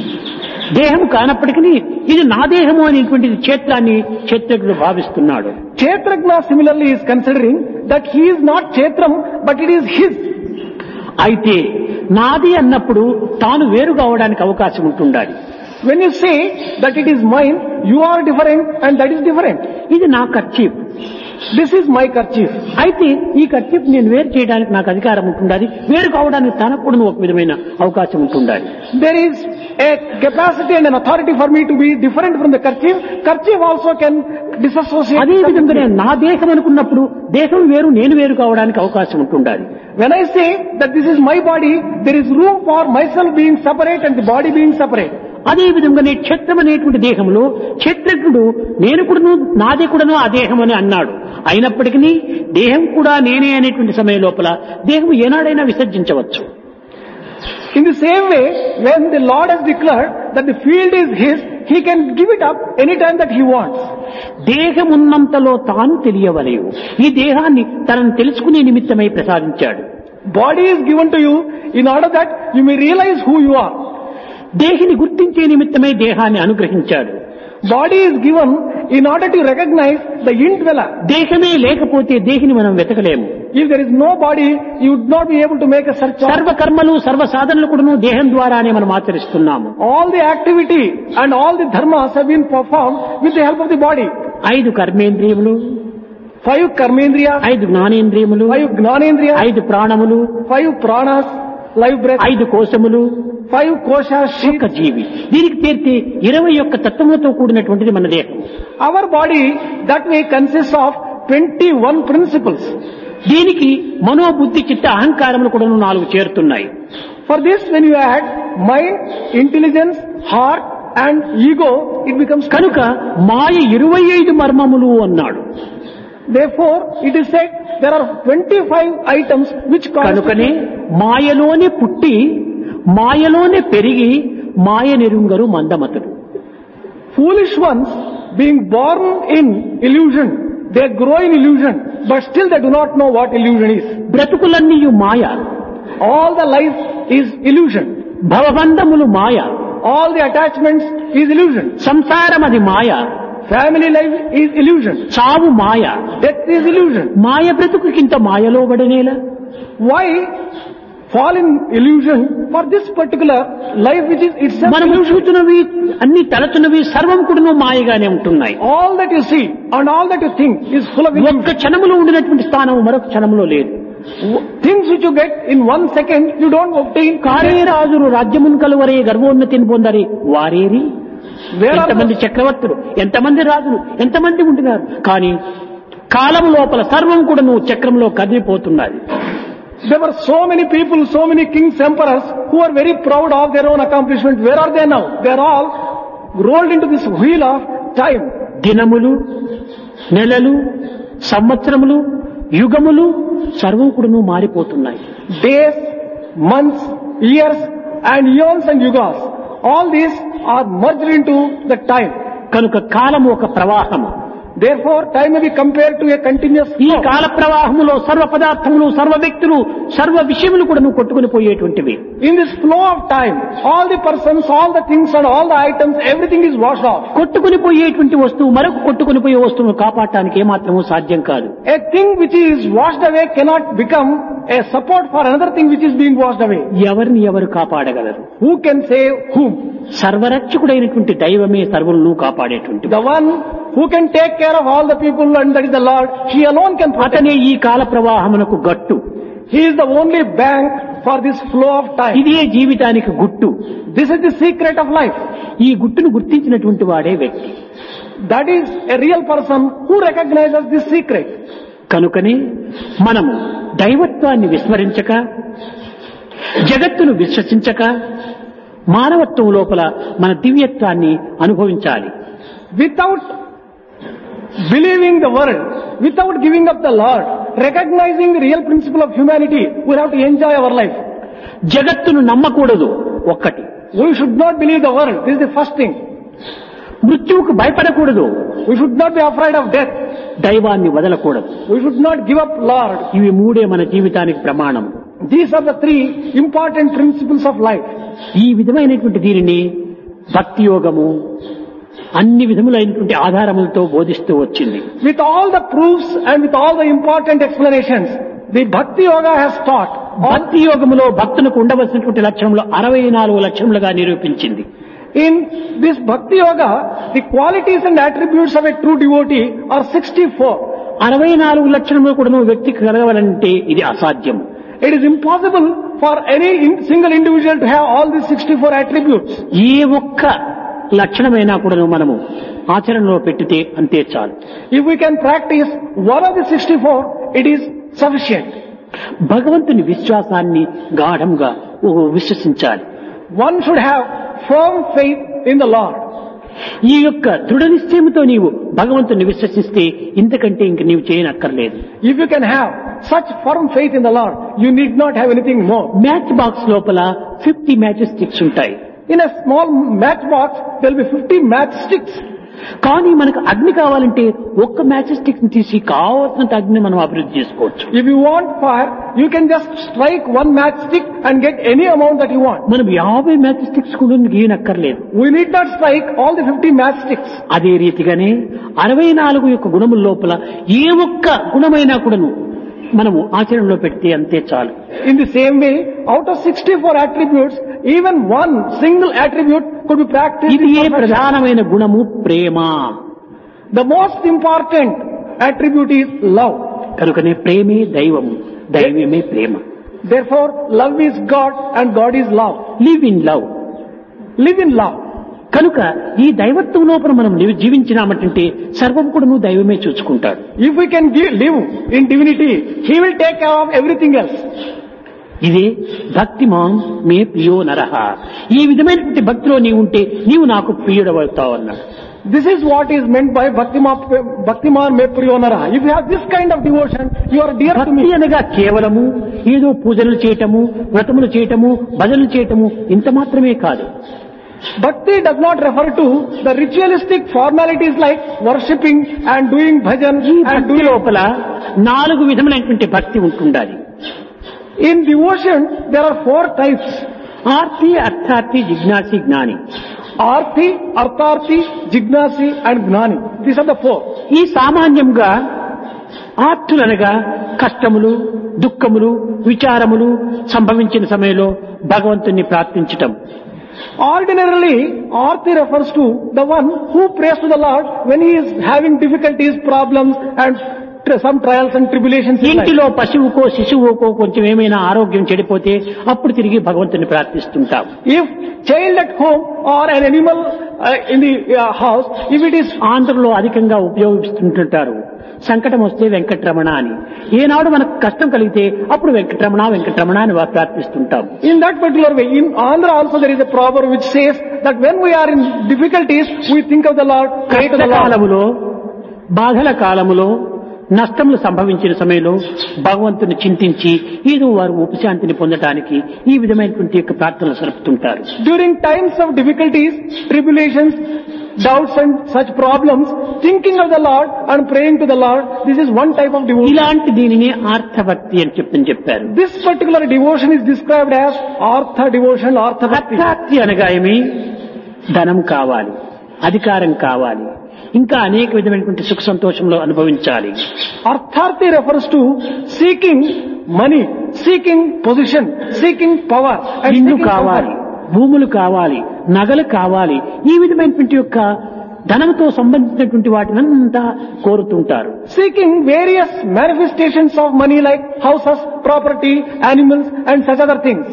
దేహము కానప్పటికీ ఇది నా దేహము అనేటువంటిది క్షేత్రాన్ని క్షేత్రజ్ఞుడు భావిస్తున్నాడు. Kshetrajna similarly is considering that he is not Kshetram, but it is his. అయితే నాది అన్నప్పుడు తాను వేరు కావడానికి అవకాశం ఉంటుండాలి. When you say that it is mine, you are different and that is different. ఇది నా kerchief, This is my kerchief. అయితే ఈ కర్చీఫ్ నేను వేరు చేయడానికి నాకు అధికారం ఉంటుండాలి, వేరు కావడానికి తనకు కూడా ఒక విధమైన అవకాశం ఉంటుండాలి. There is a capacity and an authority for me to be different from the kerchief. Kerchief also can disassociate. అదే విధంగా నా దేహం అనుకున్నప్పుడు దేహం వేరు నేను వేరు కావడానికి అవకాశం ఉంటుండాలి. When I say that this is my body, there is room for myself being separate and the body being separate. అదే విధంగానే క్షేత్రం అనేటువంటి దేహంలో క్షేత్రజ్ఞుడు నేను కూడాను నాదే కూడాను ఆ దేహం అని అన్నాడు. అయినప్పటికీ దేహం కూడా నేనే అనేటువంటి సమయం లోపల దేహం ఏనాడైనా విసర్జించవచ్చు. In the same way, when the Lord has declared that the field is His, He can give it up anytime that He wants. దేహమున్నంతలో తాను తెలియవలేవు. ఈ దేహాన్ని తనను తెలుసుకునే నిమిత్తమై ప్రసాదించాడు. Body is given to you in order that you may realize who you are. దేహిని గుర్తించే నిమిత్తమై దేహాన్ని అనుగ్రహించాడు. Body is given in order to recognize the indweller. దేహమే లేకపోతే దేహిని మనం వెతకలేము. If there is no body, you would not be able to make a search. సర్వ కర్మలు సర్వ సాధనలు కూడాను దేహం ద్వారానే మనం ఆచరిస్తున్నాము. All the activity and all the dharmas have been performed with the help of the body. ఐదు కర్మేంద్రియములు, Five karmendriyas, ఐదు జ్ఞానేంద్రియములు, five gnanendriyas, ఐదు ప్రాణములు, five pranas, live breath, ఐదు కోశములు, five koshas, ఒక్క జీవి. దీనికి తీర్చి ఇరవై ఒక్క తత్వములతో కూడినటువంటిది మన దేహం. Our body that way consists of twenty-one principles. దీనికి మనోబుద్ధి చిత్త అహంకారములు కూడా నాలుగు చేరుతున్నాయి. For this, when you add mind, intelligence, heart and ego, it becomes కనుక మాయ ఇరవై ఐదు మర్మములు అన్నాడు. Therefore, it is said there are twenty-five items which కనుకనే constitute. మాయలోనే పుట్టి మాయలోనే పెరిగి మాయ నిరుంగరు మందమతుడు. Foolish ones being born in illusion, they grow in illusion, but still they do not know what illusion is. బ్రతుకులన్నీయు Maya, All the life is illusion. భవబంధములు Maya, All the attachments is illusion. సంసారం అది మాయ, Family life is illusion. చావు మాయ. Death is illusion. మాయ బ్రతుకుకింత మాయలో పడనేలా? Why fall in illusion for this particular life which is itself మనము illusion? చూస్తున్నవి అన్ని తలచున్నవి సర్వం కూడా మాయగానే ఉంటున్నాయి. All that you see and all that you think is full of ఒక్క illusion. క్షణములో ఉండినటువంటి స్థానం మరొక క్షణంలో లేదు. Things which you get in one second, you don't obtain. కారే రాజులు రాజ్యమున్ కలువరే గర్వోన్నతిని పొందరి వారేరి. Where are ఎంతమంది those? చక్రవర్తులు, ఎంతమంది రాజులు, ఎంతమంది ఉంటున్నారు. కానీ కాలం లోపల సర్వం కూడా నువ్వు చక్రంలో కదిలిపోతున్నది. There were so many people, so many kings, emperors who are very proud of their own accomplishments. Where are they now? They are all rolled into this wheel of time. దినములు, నెలలు, సంవత్సరములు, యుగములు సర్వం కూడా మారిపోతున్నాయి. Days, months, years and eons and yugas. All these are merged into the time. కనుక కాలము ఒక ప్రవాహము. Therefore, time may be compared to a continuous ఈ flow. కాల ప్రవాహములో సర్వ పదార్థములు, సర్వ వ్యక్తులు, సర్వ విషయములు కూడా నువ్వు కొట్టుకుని పోయేటువంటివి. In this flow of time, all the persons, all the things and all the items, everything is washed off. కొట్టుకుని పోయేటువంటి వస్తువు మరొక కొట్టుకుని పోయే వస్తువును కాపాడటానికి ఏమాత్రము సాధ్యం కాదు. A thing which is washed away cannot become a support for another thing which is being washed away. ఎవరిని ఎవరు కాపాడగలరు? Who can save whom? సర్వరక్షకుడైనటువంటి దైవమే సర్వులను కాపాడేటువంటి. The one who can take care of all the people, and that is the Lord. He alone can protect. అతనే ఈ కాల ప్రవాహమునకు గట్టు. He is the only bank for this flow of time. ఇదే జీవితానికి గుట్టు. This is the secret of life. ఈ గుట్టును గుర్తించినటువంటి వాడే వ్యక్తి. That is a real person who recognizes this secret. కనుకనే మనము దైవత్వాన్ని విస్మరించక, జగత్తును విశ్వసించక, మానవత్వం లోపల మన దివ్యత్వాన్ని అనుభవించాలి. Without believing the world, without giving up the Lord, recognizing the real principle of humanity, we have to enjoy our life. జగత్తును నమ్మకూడదు ఒక్కటి. We should not believe the world. This is the first thing. మృత్యువుకు భయపడకూడదు. We should not be afraid of death. దైవాన్ని వదలకూడదు. We should not give up Lord. ఇవి మూడే మన జీవితానికి ప్రమాణం. These are the three important principles of life. ఈ విధమైనటువంటి దీనిని భక్తి యోగము అన్ని విధములైనటువంటి ఆధారములతో బోధిస్తూ వచ్చింది. With all the proofs and with all the important explanations, the Bhakti Yoga has taught. భక్తి యోగములో భక్తులకు ఉండవలసినటువంటి లక్షణములు అరవై నాలుగు లక్షణములుగా నిరూపించింది. In this Bhakti Yoga, the qualities and attributes of a true devotee are sixty-four. అరవై నాలుగు లక్షణములు కూడా వ్యక్తికి కలగవాలంటే ఇది అసాధ్యం. It is impossible for any in- single individual to have all these sixty-four attributes. ఏ ఒక్క లక్షణమైనా కూడా మనము ఆచరణలో పెట్టితే అంతే చాలు. If we can practice one of the sixty-four, it is sufficient. భగవంతుని విశ్వాసాన్ని గాఢంగా విశ్వసించాలి. One should have firm faith in the Lord. ఈ యొక్క దృఢ నిశ్చయముతో నీవు భగవంతుని విశ్వసిస్తే ఇంతకంటే ఇంక నీవు చేయనక్కర్లేదు. If you can have such firm faith in the Lord, you need not have anything more. Match box లోపల ఫిఫ్టీ మ్యాచ్ స్టిక్స్ ఉంటాయి. In a small matchbox, there will be fifty matchsticks. కానీ మనకు అగ్ని కావాలంటే ఒక్క మ్యాచ్ స్టిక్ తీసి కావాల్సినంత అగ్ని మనం అభివృద్ధి చేసుకోవచ్చు. If you want fire, you can just strike one matchstick and get any amount that you want. మనం యాభై మ్యాచ్ స్టిక్స్ కూడా గీయనక్కర్లేదు. We need not strike all the fifty matchsticks. అదే రీతిగానే అరవై నాలుగు యొక్క గుణముల లోపల ఏ ఒక్క గుణమైనా కూడాను మనము ఆచరణలో పెడితే అంతే చాలు. In the same way, out of sixty-four attributes, even one single attribute could be practiced. ఇది in ఏ perfection. ప్రధానమైన గుణము ప్రేమ. The most important attribute is love. కనుకనే ప్రేమే దైవము, దైవమే ప్రేమ. Therefore, love is God and God is love. Live in love. Live in love. కనుక ఈ దైవత్వం లోపల మనం నివ- జీవించినామంటే సర్వం కూడా నువ్వు దైవమే చూసుకుంటాడు. If we can give, live in divinity, He will take care of everything else. ఇదే భక్తిమాన్ మే ప్రియో నరహ. ఈ విధమైనటువంటి భక్తిలో నీవు ఉంటే నీవు నాకు ప్రియుడవుతావు అన్నాడు. This is what is meant by Bhaktiman Bhaktiman me priyonara. If you have this kind of devotion, you are dear to భక్తి me. అనగా కేవలము ఏదో పూజలు చేయటము, వ్రతములు చేయటము, భజనలు చేయటము ఇంత మాత్రమే కాదు. Bhakti does not refer to the ritualistic formalities like worshipping and doing bhajan ఈ and భక్తి doing. లోపల నాలుగు విధములైనటువంటి భక్తి ఉంటుండాలి. In devotion, there are four types. Aarti, అర్థార్థి, జిజ్ఞాసి, జ్ఞాని. Arthi, Artharthi, Jignasi and Gnani. These are the four. ఈ సామాన్యంగా ఆర్తులనగా కష్టములు, దుఃఖములు, విచారములు సంభవించిన సమయంలో భగవంతుని ప్రార్థించటం. Ordinarily, Arthi refers to the one who prays to the Lord when he is having difficulties, problems and tr- some trials and tribulations in life. ఇంటిలో పశువుకో శిశువుకో కొంచెం ఏమైనా ఆరోగ్యం చెడిపోతే అప్పుడు తిరిగి భగవంతుని ప్రార్థిస్తుంటాం. If child at home or an animal uh, in the uh, house, if it is ఆంధ్రలో అధికంగా ఉపయోగిస్తుంటుంటారు సంకటం వస్తే వెంకటరమణ అని. ఏనాడు మనకు కష్టం కలిగితే అప్పుడు వెంకటరమణ వెంకటరమణ అని వా- ప్రార్థిస్తుంటాం. in that particular way, in Andhra also there is a proverb which says that when we are in difficulties, we think of the Lord, pray to the Lord. కష్టకాలములో, బాధల కాలములో, నష్టములు సంభవించిన సమయంలో భగవంతుని చింతించి ఏదో వారు ఉపశాంతిని పొందటానికి ఈ విధమైనటువంటి యొక్క ప్రార్థనలు సరుపుతుంటారు. During times of difficulties, tribulations, doubts and such problems, thinking of the Lord and praying to the Lord, this is one type of devotion. ఇలాంటి దీనిని ఆర్థభక్తి అని చెప్పని చెప్పారు. This particular devotion is described as Artha devotion, Artha Bhakti. అర్థార్థి అనగా ఏమి? ధనం కావాలి, అధికారం కావాలి, ఇంకా అనేక విధమైనటువంటి సుఖ సంతోషంలో అనుభవించాలి. Artharthi refers to seeking money, seeking position, seeking power and ఇల్లు seeking కావాలి, comfort. భూములు కావాలి, నగలు కావాలి, ఈ విధమైనటువంటి యొక్క ధనంతో సంబంధించినటువంటి వాటినంతా కోరుతుంటారు. Seeking various manifestations of money like houses, property, animals and such other things.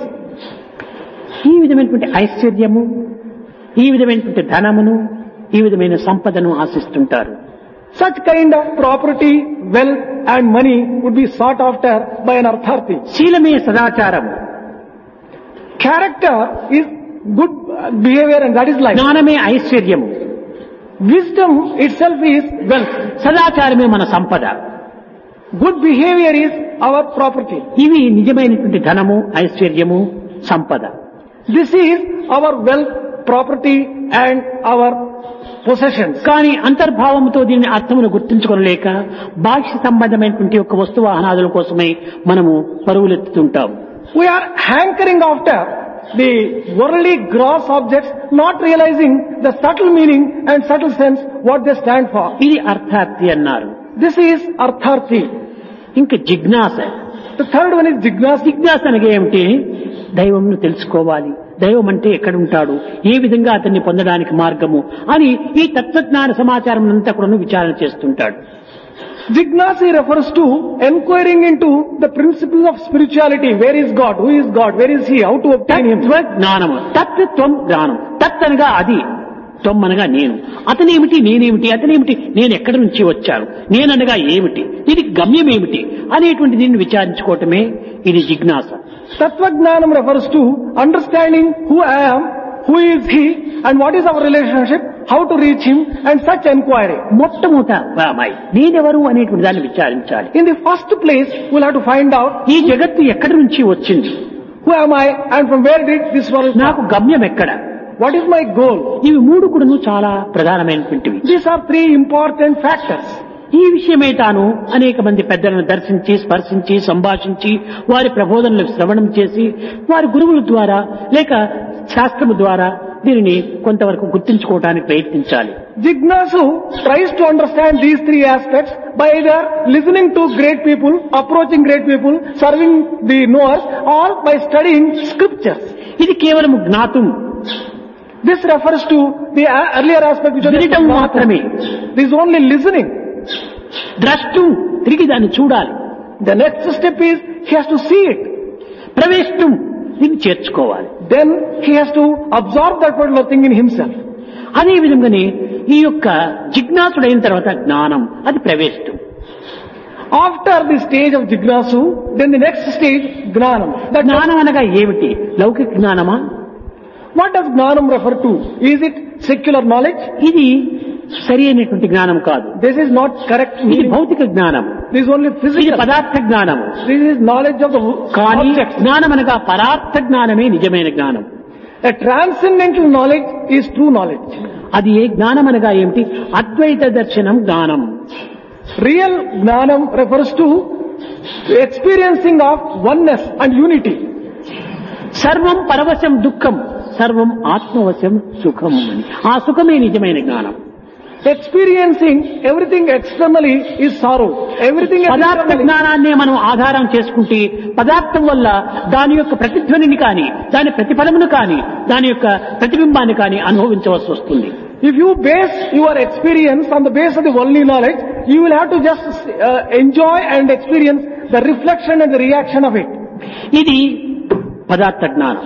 ఈ విధమైనటువంటి ఐశ్వర్యము, ఈ విధమైనటువంటి ధనమును, ఈ విధమైన సంపదను ఆశిస్తుంటారు. Such kind of property, wealth and money would be sought after by an Artharthi. శీలమే సదాచారం, Character is good behavior and that is life. జ్ఞానమే ఐశ్వర్యము, Wisdom itself is wealth. సదాచారమే మన సంపద. Good behavior is our property. ఇవి నిజమైనటువంటి ధనము, ఐశ్వర్యము, సంపద. This is our wealth, property and our possessions. కానీ అంతర్భావంతో దీని అర్థమును గుర్తించుకోలేక బాహ్య సంబంధమైనటువంటి యొక్క వస్తు వాహనాదుల కోసమే మనము పరుగులెత్తుతుంటాం. We are hankering after the worldly gross objects, not realizing the subtle meaning and subtle sense what they stand for. ఇది అర్థార్థి అన్నారు. This is Artharthi. ఇంకా జిజ్ఞాస. The third one is Jignasi. జిజ్ఞాస అనగా ఏమిటి? దైవంను తెలుసుకోవాలి, దైవం అంటే ఎక్కడుంటాడు, ఏ విధంగా అతన్ని పొందడానికి మార్గము అని ఈ తత్వజ్ఞాన సమాచారం అంతా కూడా విచారణ చేస్తుంటాడు. Jignasi refers to enquiring into the principles of spirituality. Where is God? Who is God? Where is He? How to obtain Him? తత్వ జ్ఞానము. తత్వం జ్ఞానం. తత్ అనగా అది, త్వం అనగా నేను. అతనేమిటి, నేనేమిటి, అతనేమిటి, నేను ఎక్కడి నుంచి వచ్చాను, నేననగా ఏమిటి, దీనికి గమ్యం ఏమిటి అనేటువంటి దీన్ని విచారించుకోవటమే ఇది జిజ్ఞాస. Tattva Jnanam refers to understanding who I am, who is he and what is our relationship, how to reach him, and such enquiry. మొట్టమొదట రామాయి నేనెవరు అనేటువంటి దాన్ని విచారించాలి. In the first place, we'll have to find out ఈ జగత్తు ఎక్కడి నుంచి వచ్చింది, who am I and from where did this world come? నాకు గమ్యం ఎక్కడ, What is my goal? ఇవి మూడు కూడాను చాలా ప్రధానమైనటువంటివి. These are three important factors. ఈ విషయమే తాను అనేక మంది పెద్దలను దర్శించి స్పర్శించి సంభాషించి వారి ప్రబోధనలు శ్రవణం చేసి వారి గురువుల ద్వారా లేక శాస్త్రము ద్వారా దీనిని కొంతవరకు గుర్తించుకోవడానికి ప్రయత్నించాలి. Jignasu tries to understand these three aspects by either listening to great people, approaching great people, serving the knowers, or by studying scriptures. ఇది కేవలం జ్ఞాతం, This refers to the uh, earlier aspect which was వినటం మాత్రమే. This is only listening. ద్రష్టం, తిరిగి దాన్ని చూడాలి. The next step is he has to see it. ప్రవేశం, దీన్ని చేర్చుకోవాలి. Then he has to absorb that particular thing in himself. అదే విధంగానే ఈ యొక్క జిజ్ఞాసుడైన తర్వాత జ్ఞానం, అది ప్రవేశం. After the stage of Jignasu, then the next stage, Gnanam. That జ్ఞానం అనగా ఏమిటి? లౌకిక జ్ఞానమా? what does Gnanam refer to? Is it secular knowledge? ఇది సరి అయినటువంటి జ్ఞానం కాదు. This is not correct ఇది meaning. భౌతిక జ్ఞానం, This is only ఇది physical. పదార్థ జ్ఞానము. This is knowledge of the కానీ objects. జ్ఞానం అనగా పరార్థ జ్ఞానమే నిజమైన జ్ఞానం. A transcendental knowledge is true knowledge. అది ఏ జ్ఞానం అనగా ఏమిటి? అద్వైత దర్శనం జ్ఞానం. Real Gnanam refers to experiencing of oneness and unity. సర్వం పరవశం దుఃఖం, సర్వం ఆత్మవశం సుఖం అని. ఆ సుఖమే నిజమైన జ్ఞానం. Experiencing everything externally is sorrow. Everything పదార్థ externally. జ్ఞానాన్నే మనం ఆధారం చేసుకుంటే పదార్థం వల్ల దాని యొక్క ప్రతిధ్వనిని కానీ దాని ప్రతిఫలమును కానీ దాని యొక్క ప్రతిబింబాన్ని కానీ అనుభవించవలసి వస్తుంది. If you base your experience on the base of the worldly knowledge, you will have to just uh, enjoy and experience the reflection and the reaction of it. ఇది పదార్థ జ్ఞానం.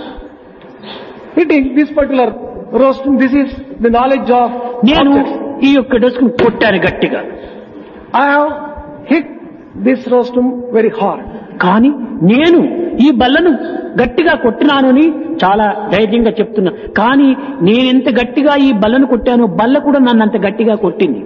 Hitting this particular roasting, this is the knowledge of నేను objects. ఈ యొక్క డస్కును కొట్టాను గట్టిగా, I have hit this roastum very hard. కానీ నేను ఈ బల్లను గట్టిగా కొట్టినాను అని చాలా ధైర్యంగా చెప్తున్నా. కానీ నేనెంత గట్టిగా ఈ బల్లను కొట్టానో బల్ల కూడా నన్ను అంత గట్టిగా కొట్టింది.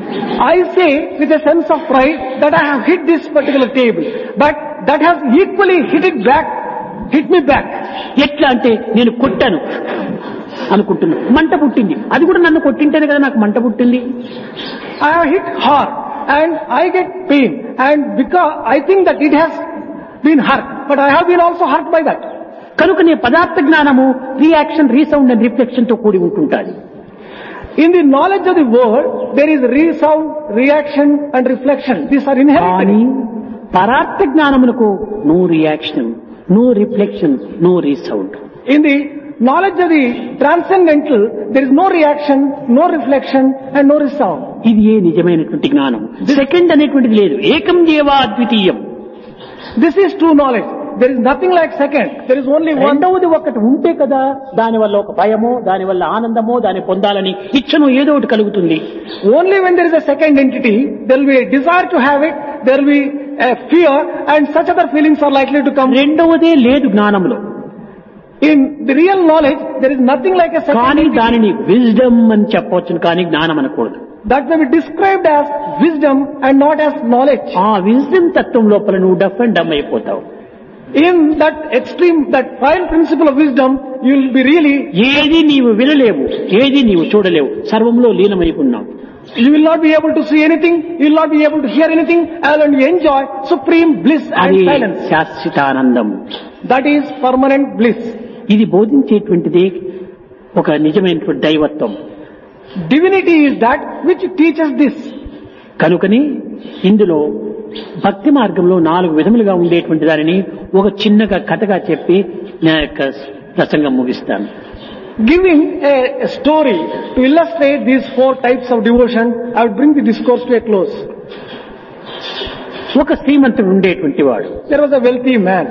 I say with a sense of pride that I have hit this particular table, but that has equally hit it back, hit me back. ఎట్లా అంటే నేను కొట్టాను అనుకుంటున్నా, మంట పుట్టింది. అది కూడా నన్ను కొట్టింటేనే కదా నాకు మంట పుట్టింది. I have hit hard and I get pain, and because I think that it has been hurt, but I have been also hurt by that. కనుక నీ పదార్థ జ్ఞానము రియాక్షన్, రీసౌండ్ అండ్ రిఫ్లెక్షన్ తో కూడి ఉంటుంటాది. In the knowledge of the world, there is resound, reaction and reflection. These are కానీ inherent. పరార్థ జ్ఞానమునకు no reaction, no reflection, no resound. In the knowledge of the transcendental, there is no reaction, no reflection and no resound. ఇది ఏ నిజమైనటువంటి జ్ఞానం. Second అనేటువంటిది లేదు. ఏకం జీవా అద్వితీయం. This is true knowledge. There is nothing like second. There is only one. రెండవది ఒకటి ఉంటే కదా దానివల్ల ఒక భయమో, దానివల్ల ఆనందమో, దాన్ని పొందాలని ఇచ్చను ఏదో ఒకటి కలుగుతుంది. Only when there is a second entity, there will be a desire to have it, there will be a fear, and such other feelings are likely to come. రెండవదే లేదు జ్ఞానంలో. In the real knowledge, there is nothing like a second కానీ entity. దానిని wisdom అని చెప్పవచ్చును, కానీ జ్ఞానం అనకూడదు. That may be described as wisdom and not as knowledge. ఆ విజ్డమ్ తత్వం లోపల నువ్వు డఫ్ అండ్ డమ్ అయిపోతావు. In that extreme, that fine principle of wisdom, you will be really, ఏది నీవు వినలేవు, ఏది నీవు చూడలేవు, సర్వంలో లీనమైపోన్నావు. you will not be able to see anything, you will not be able to hear anything, and you enjoy supreme bliss and అది silence. శాశ్వతానందం. That is permanent bliss. ఇది బోధించేటువంటిది ఒక నిజమైనటువంటి దైవత్వం. Divinity is that which teaches this. కనుకని ఇందులో భక్తి మార్గంలో నాలుగు విధములుగా ఉండేటువంటి దానిని ఒక చిన్నగా కథగా చెప్పి నా యొక్క ప్రసంగం ముగిస్తాను. Giving a, a story to illustrate these four types of devotion, I would bring the discourse to a close. ఒక శ్రీమంతుడు ఉండేటువంటి వాడు. There was a wealthy man.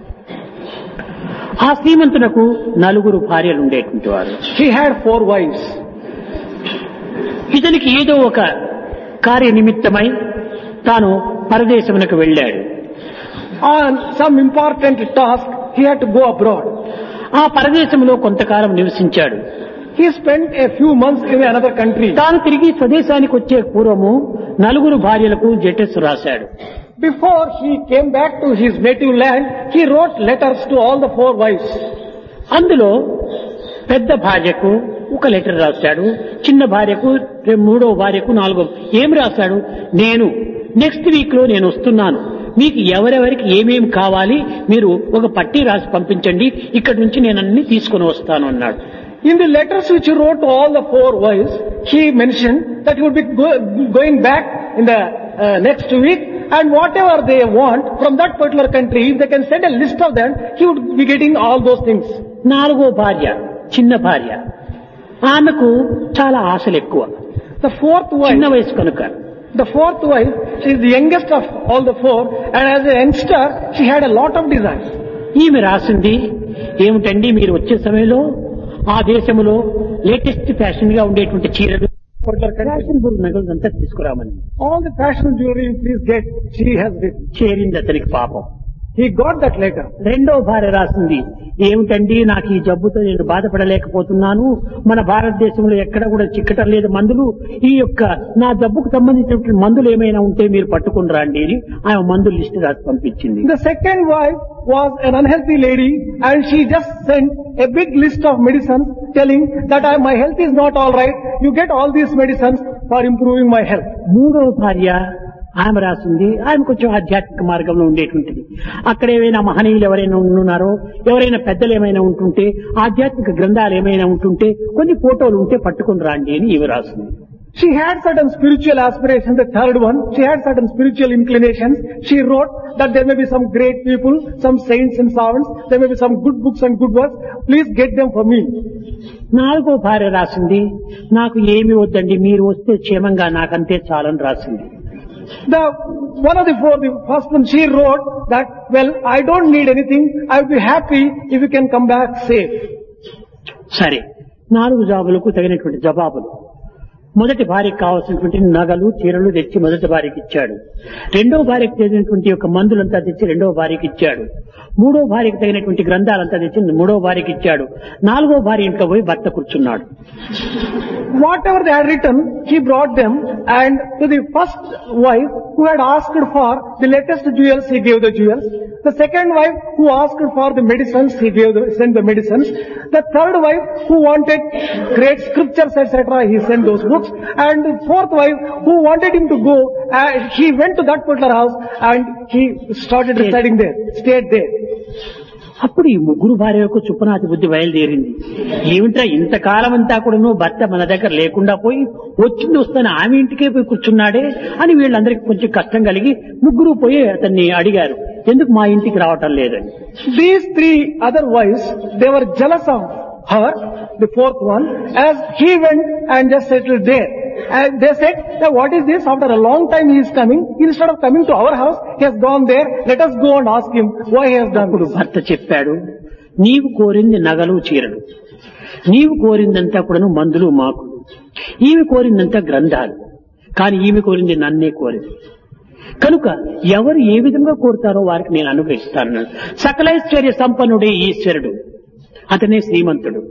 ఆ శ్రీమంతునకు నలుగురు భార్యలు ఉండేటువంటి వారు. He had four wives. ఇతనికి ఏదో ఒక కార్య నిమిత్తమై తాను పరదేశమునకు వెళ్ళాడు. On some important task, he had to go abroad. ఆ పరదేశంలో కొంతకాలం నివసించాడు. He spent a few months in another country. తాను తిరిగి స్వదేశానికి వచ్చే పూర్వము నలుగురు భార్యలకు లెటర్స్ రాశాడు. Before he came back to his native land, he wrote letters to all the four wives. అందులో పెద్ద భార్యకు ఒక లెటర్ రాశాడు, చిన్న భార్యకు, మూడో భార్యకు, నాలుగో. ఏం రాశాడు? నేను నెక్స్ట్ వీక్ లో నేను వస్తున్నాను, మీకు ఎవరెవరికి ఏమేమి కావాలి మీరు ఒక పట్టీ రాసి పంపించండి, ఇక్కడి నుంచి నేను అన్ని తీసుకుని వస్తాను అన్నాడు. In the letters which he wrote to all the four wives, he mentioned that he would be go, going back in the uh, next week, and whatever they want from that particular country, if they can send a list of them, he would be getting all those things. నాలుగో భార్య, చిన్న భార్య, ఆమెకు చాలా ఆశలు ఎక్కువ. The fourth చిన్న wife, వయసు కనుక the fourth wife, she is the youngest of all the four, and as a youngster, she had a lot of desires. ఈమె రాసింది ఏమిటండి, మీరు వచ్చే సమయంలో ఆ దేశంలో లేటెస్ట్ ఫ్యాషన్ గా ఉండేటువంటి చీరలు, ఫ్యాషనబుల్ నగలు అంతా తీసుకురామని. All the fashionable jewelry you please get, she has written. చేరింది అతనికి పాపం. He got that letter. రెండో భార్య రాసింది ఏమిటండి, నాకు ఈ జబ్బుతో నేను బాధపడలేకపోతున్నాను, మన భారతదేశంలో ఎక్కడ కూడా చిక్కటం లేదు మందులు, ఈ యొక్క నా జబ్బుకు సంబంధించినటువంటి మందులు ఏమైనా ఉంటే మీరు పట్టుకుని రండి అని ఆమె మందులు లిస్ట్ రాసి పంపించింది. The second wife was an unhealthy lady, and she just sent a big list of medicines telling that I, my health is not all right, you get all these medicines for improving my health. మూడో భార్య ఆమె రాసింది, ఆమె కొంచెం ఆధ్యాత్మిక మార్గంలో ఉండేటువంటిది. అక్కడ ఏమైనా మహనీయులు ఎవరైనా ఉన్నారో, ఎవరైనా పెద్దలు ఏమైనా ఉంటుంటే, ఆధ్యాత్మిక గ్రంథాలు ఏమైనా ఉంటుంటే, కొన్ని ఫోటోలు ఉంటే పట్టుకుని రాండి అని ఇవి రాసింది. She had certain spiritual aspirations, the third one. She had certain spiritual inclinations. She wrote that there may be some great people, some saints and servants, there may be some good books and good works. Please get them for me. నాలుగో భార్య రాసింది, నాకు ఏమి వద్దండి, మీరు వస్తే క్షేమంగా నాకంతే చాలని రాసింది. The one of the four, the first one, she wrote that, well, I don't need anything. I would be happy if you can come back safe. సరే, నాలుగు జాబులకు తగినటువంటి జవాబులు. మొదటి భార్యకు కావాల్సినటువంటి నగలు, చీరలు తెచ్చి మొదటి భార్యకి ఇచ్చాడు. రెండో భార్యకు తగినటువంటి యొక్క మందులంతా తెచ్చి రెండో భార్యకి ఇచ్చాడు. మూడో భార్యకు తగినటువంటి గ్రంథాలంతా తెచ్చి మూడో భార్యకి ఇచ్చాడు. నాలుగో భార్య ఇంట్లో పోయి భర్త కూర్చున్నాడు. Whatever they had written, he brought them, and to the first wife who had asked for the latest jewels, he gave the jewels. The second wife who asked for the medicines, he gave the, sent the medicines. The third wife who wanted great scriptures, et cetera, he sent those books. And the fourth wife who wanted him to go, uh, he went to that particular house and he started residing there, stayed there. అప్పుడు ఈ ముగ్గురు భార్యలకు చుప్పనాతి బుద్ధి బయలుదేరింది. ఏమిటా ఇంతకాలం అంతా కూడా భర్త మన దగ్గర లేకుండా పోయి వచ్చింది వస్తాను ఆమె ఇంటికే పోయి కూర్చున్నాడే అని వీళ్ళందరికీ కొంచెం కష్టం కలిగి ముగ్గురు పోయి అతన్ని అడిగారు, ఎందుకు మా ఇంటికి రావటం లేదని. These three other wives, they were jealous of her, the fourth one, as he went and just settled there. And they said, that what is this? After a long time he is coming. Instead of coming to our house, he has gone there. Let us go and ask him why he has done అప్పుడు this. భర్త చెప్పాడు, నీవు కోరింది నగలు చీరలు, నీవు కోరిందంతా కూడాను మందులు మాకులు, ఈమె కోరిందంతా గ్రంథాలు, కానీ ఈమె కోరింది నన్నే కోరింది. కనుక ఎవరు ఏ విధంగా కోరుతారో వారికి నేను అనుగ్రహిస్తాను. సకలైశ్వర్య సంపన్నుడే ఈశ్వరుడు, అతనే శ్రీమంతుడు.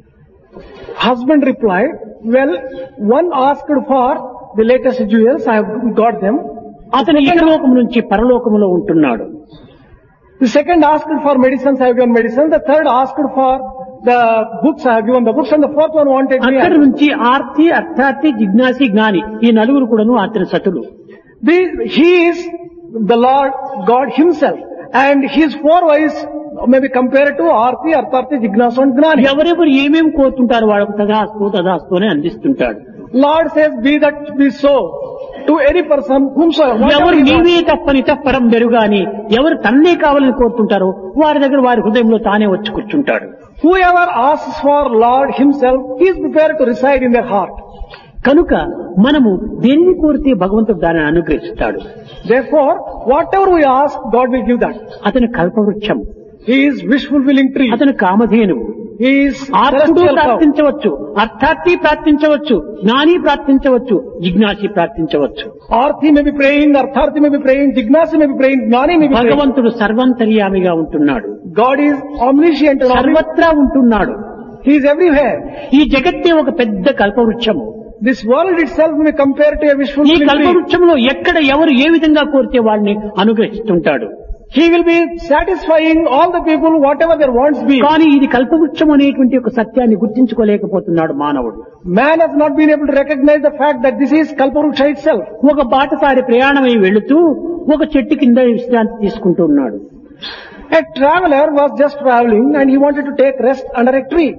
Husband replied, well, one asked for the latest jewels, I have got them. అతను ఇహలోకం నుంచి పరలోకములో ఉంటున్నాడు. The second asked for medicines, I have given medicines. The third asked for the books, I have given the books. And the fourth one wanted me. అక్కడి నుంచి ఆర్తి, అర్థార్థి, జిజ్ఞాసి, జ్ఞాని ఈ నలుగురు కూడాను అతని సతులు. The- He is the Lord God himself. And his four wives may be compared to Arti, Artharthi, Jignasu and Gnani. ఎవరెవరు ఏమేమి కోరుతుంటారు వాళ్ళకు తదాస్తు తదాస్తు అని అందిస్తుంటాడు. Lord says, be that be so to any person whomsoever. whatever ఎవరు he నీవే wants. తప్పని తప్పరం బెరుగాని ఎవరు తన్నే కావాలని కోరుతుంటారో వారి దగ్గర వారి హృదయంలో తానే వచ్చి కూర్చుంటాడు. Whoever asks for Lord himself, he is prepared to reside in their heart. కనుక మనము దేన్ని కోరితే భగవంతుడు దానిని అనుగ్రహిస్తాడు. Therefore, whatever we ask, God will give that. అతని కల్పవృక్షం, He is wish fulfilling tree. అతని కామధేనువు, He is ఆర్తుడు celestial cow. ప్రార్థించవచ్చు, అర్థార్థి ప్రార్థించవచ్చు, జ్ఞాని ప్రార్థించవచ్చు, జిజ్ఞాసి ప్రార్థించవచ్చు. Arthi may be praying, Artharthi may be praying, Jignasi may be praying, Gnani may be praying. భగవంతుడు సర్వంతర్యామిగా ఉంటున్నాడు, God is omniscient and omnipotent. సర్వత్రా ఉంటున్నాడు. He is everywhere. ఈ జగత్తే ఒక పెద్ద కల్పవృక్షము. This world itself may be compared to a wishful ఈ tree. కల్పవృక్షంలో ఎక్కడ ఎవరు ఏ విధంగా కోరితే వాడిని అనుగ్రహిస్తుంటాడు. He will be satisfying all the people whatever their wants be. కానీ ఇది కల్పవృక్షం అనేటువంటి ఒక సత్యాన్ని గుర్తించుకోలేకపోతున్నాడు మానవుడు. Man has not been able to recognize the fact that this is Kalparuksha itself. ఒక బాటసారి ప్రయాణమై వెళుతూ ఒక చెట్టు కింద విశ్రాంతి తీసుకుంటూ ఉన్నాడు. A traveler was just traveling and he wanted to take rest under a tree.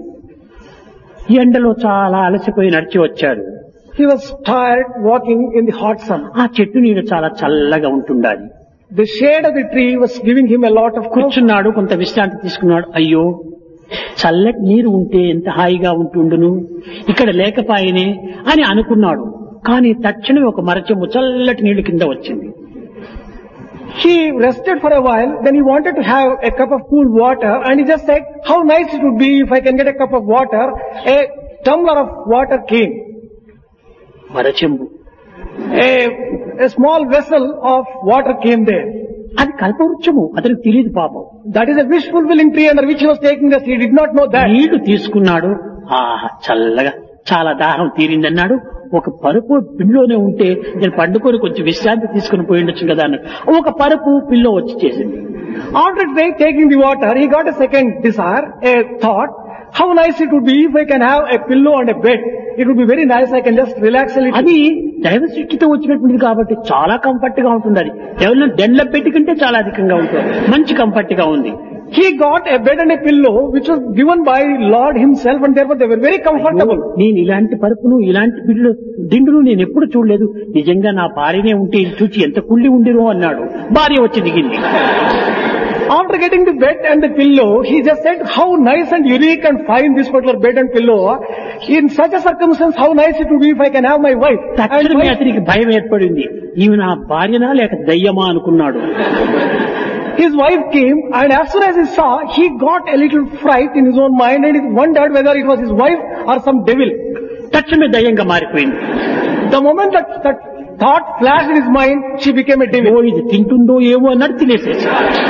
ఎండలో చాలా అలసిపోయి నడిచి వచ్చాడు. He was tired walking in the hot sun. ఆ చెట్టు నీడ చాలా చల్లగా ఉంటుండాలి. The shade of the tree was giving him a lot of comfort. కూర్చున్నాడు, కొంత విశ్రాంతి తీసుకున్నాడు. అయ్యో, చల్లటి నీరు ఉంటే ఎంత హాయిగా ఉంటుండును, ఇక్కడ లేకపాయనే అని అనుకున్నాడు. కానీ తక్షణమే ఒక మరచెంబు చల్లటి నీళ్లు కింద వచ్చింది. He rested for a while, then he wanted to have a cup of cool water and he just said, how nice it would be if I can get a cup of water. A tumbler of water came. మరచెంబు, A, a small vessel of water came there. అది కల్పవృక్షము, అతనికి తెలియదు పాపం. That is a wish fulfilling tree under which he was taking this. He did not know that. నీళ్లు తీసుకున్నాడు. ఆహా, చల్లగా చాలా దాహం తీరిందన్నాడు. ఒక పరుపు పిల్లోనే ఉంటే నేను పండుకొని కొంచెం విశ్రాంతి తీసుకుని పోయి ఉండొచ్చు కదా అన్నాడు. ఒక పరుపు పిల్లో వచ్చి చేసింది. After taking the water, he got a second desire, a thought. How nice it would be if I can have a pillow and a bed. It would be very nice. I can just relax a little. అది దైవ సృష్టితో వచ్చినటువంటిది కాబట్టి చాలా comfort గా ఉంటుంది. అది ఎవరైనా దండ్ల పెట్టి కంటే చాలా అధికంగా ఉంటుంది, మంచి కంఫర్ట్ గా ఉంది. He got a bed and a pillow which was given by Lord himself and therefore they were very comfortable. నేను ఇలాంటి పరుపును ఇలాంటి బిడ్డలు దిండును నేను ఎప్పుడు చూడలేదు, నిజంగా నా భార్యనే ఉంటే ఇది చూచి ఎంత కుళ్ళి ఉండిరో అన్నాడు. భార్య వచ్చి దిగింది. After getting the bed and the pillow, he just said, how nice and unique and fine this particular bed and pillow. In such a circumstance, how nice it would be if I can have my wife. And తక్షణమే my- అతనికి భయం ఏర్పడింది. ఈమె నా భార్యనా లేక దయ్యమా అనుకున్నాడు. His wife came and as soon as he saw, he got a little fright in his own mind and he wondered whether it was his wife or some devil. తక్షణమే దయ్యంగా మారిపోయింది. The moment that, that thought flashed in his mind, she became a oh devil. ఇది తింటుందో ఏమో అన్నట్టు తినేసేసి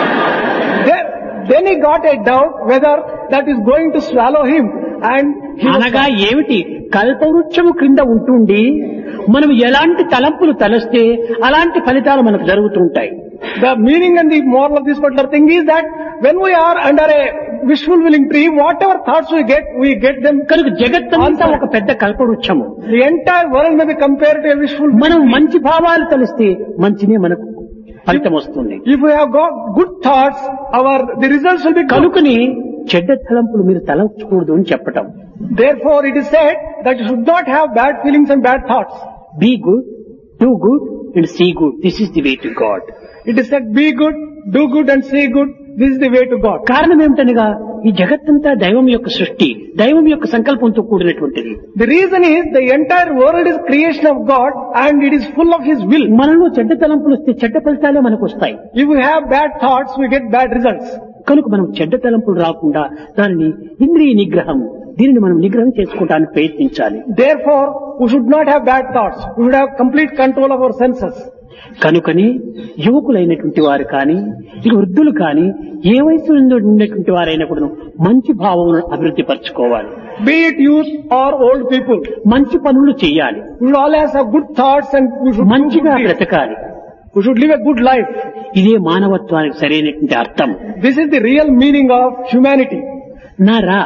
Then, then he got a doubt whether that is going to swallow him and he was అనగా ఏమిటి, కల్పవృక్షము క్రింద ఉంటుండి మనం ఎలాంటి తలంపులు తలస్తే అలాంటి ఫలితాలు మనకు జరుగుతుంటాయి. The meaning and the moral of this particular thing is that when we are under a wishful willing tree, whatever thoughts we get, we get them. కనుక జగత్తంతా ఒక పెద్ద కల్పవృక్షము. The entire world may be compared to a wishful మనం willing tree. మంచి భావాలు తలిస్తే మంచినే మనకు ఫలితం వస్తుంది. If we have got good thoughts, our the results will be good. కనుకని చెడ్డ తలంపులు మీరు తలచకూడదు అని చెప్పటం. Therefore, it is said that you should not have bad feelings and bad thoughts. Be good, do good and see good, this is the way to God. It is said, be good, do good and see good. This is the way to God. కారణం ఏమిటనగా ఈ జగత్తంతా దైవం యొక్క సృష్టి, దైవం యొక్క సంకల్పంతో కూడినటువంటిది. The reason is the entire world is creation of God and it is full of His will. మనలో చెడ్డ తలంపులు వస్తే చెడ్డ ఫలితాలే మనకు వస్తాయి. If we have bad thoughts, we get bad results. కనుక మనం చెడ్డ తలంపులు రాకుండా దానిని ఇంద్రియ నిగ్రహం, దీనిని మనం నిగ్రహం చేసుకోవడానికి ప్రయత్నించాలి. Therefore, we should not have bad thoughts. We should have complete control of our senses. కనుకని యువకులైనటువంటి వారు కానీ ఇక వృద్ధులు కానీ ఏ వయసు ఉన్నటువంటి వారైనా కూడా మంచి భావమును అభివృద్ధి పరచుకోవాలి. Be it youth or old people. మంచి పనులు చేయాలి, We should always have good thoughts and we should do మంచిగా good deeds. బ్రతకాలి. We should live a good life. ఇదే మానవత్వానికి సరైనటువంటి అర్థం. This is the real meaning of humanity. నరా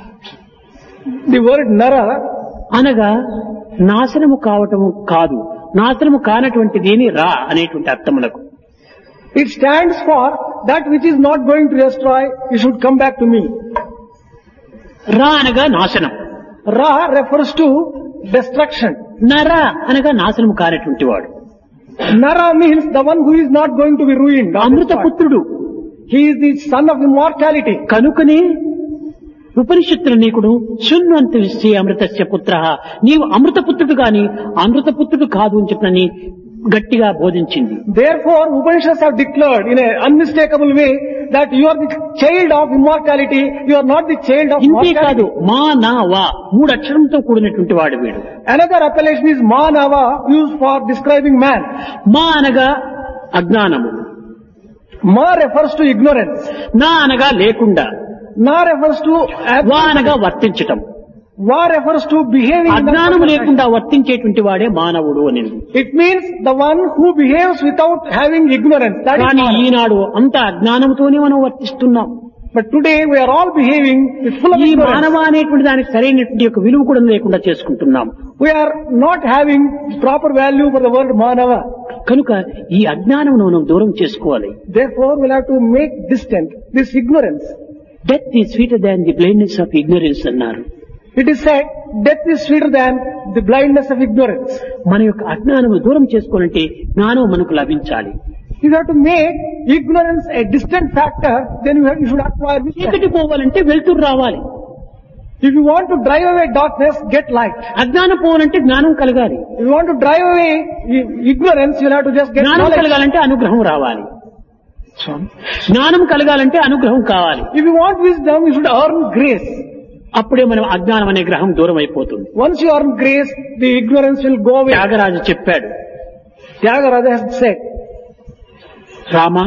The word nara అనగా నాశనము కావటము కాదు, నాశనము కానటువంటి దేని రా అనేటువంటి అర్థములకు. it stands for that which is not going to destroy, you should come back to me. రా అనగా నాశనం, Ra refers to destruction. నరా అనగా నాశనము కానటువంటి వాడు. Nara means the one who is not going to be ruined. or Amrutha destroyed. పుత్రుడు. He is the son of immortality. కనుకనే ఉపనిషత్తులు నీకుడు శున్వంత విశ్వ అమృతస్య పుత్ర, నీవు అమృతపుత్రుడు గాని అమృతపుత్రుడు కాదు అని చెప్పని గట్టిగా బోధించింది. Therefore, Upanishads have declared in an unmistakable way that you are the child of immortality, you are not the child of ఇంతే mortality. కాదు మా నా వా మూడు అక్షరంతో కూడినటువంటి వాడు వీడు. Another appellation is Manava, used for describing man. మా అనగా అజ్ఞానము, Ma refers to ignorance. నా అనగా లేకుండా, Na refers to వా అనగా absence. వర్తించటం. Va refers to behaving. in the అజ్ఞానము first లేకుండా వర్తించేటువంటి వాడే మానవుడు అని. fashion. It means the one who behaves without having ignorance. That is కానీ Manava. ఈనాడు అంత అజ్ఞానంతోనే మనం వర్తిస్తున్నాం. But today we are all behaving with full of ఈ ignorance. మానవ అనేటువంటి దానికి సరైనటువంటి యొక్క విలువ కూడా లేకుండా చేసుకుంటున్నాం. We are not having proper value for the word Manava. కనుక ఈ అజ్ఞానం మనం దూరం చేసుకోవాలి. Therefore we'll have to make distant this ignorance. Death is sweeter than the blindness of ignorance అన్నారు. It is said, death is sweeter than the blindness of ignorance. మన యొక్క అజ్ఞానము దూరం చేసుకోవాలంటే జ్ఞానం మనకు లభించాలి. If you have to make ignorance a distant factor, then you, have, you should acquire wisdom. చీకటి పోవాలంటే వెలుతురు రావాలి. If you want to drive away darkness, get light. అజ్ఞానం పోవాలంటే జ్ఞానం కలగాలి. If you want to drive away i- ignorance, you'll have to just get జ్ఞానం knowledge. కలగాలంటే అనుగ్రహం రావాలి. జ్ఞానం కలగాలంటే అనుగ్రహం కావాలి. If you want wisdom, you should earn grace. అప్పుడే మనం అజ్ఞానం అనే గ్రహం దూరం అయిపోతుంది. Once you earn grace, the ignorance will go away. Tyagaraju చెప్పాడు, Tyagaraja has said, రామా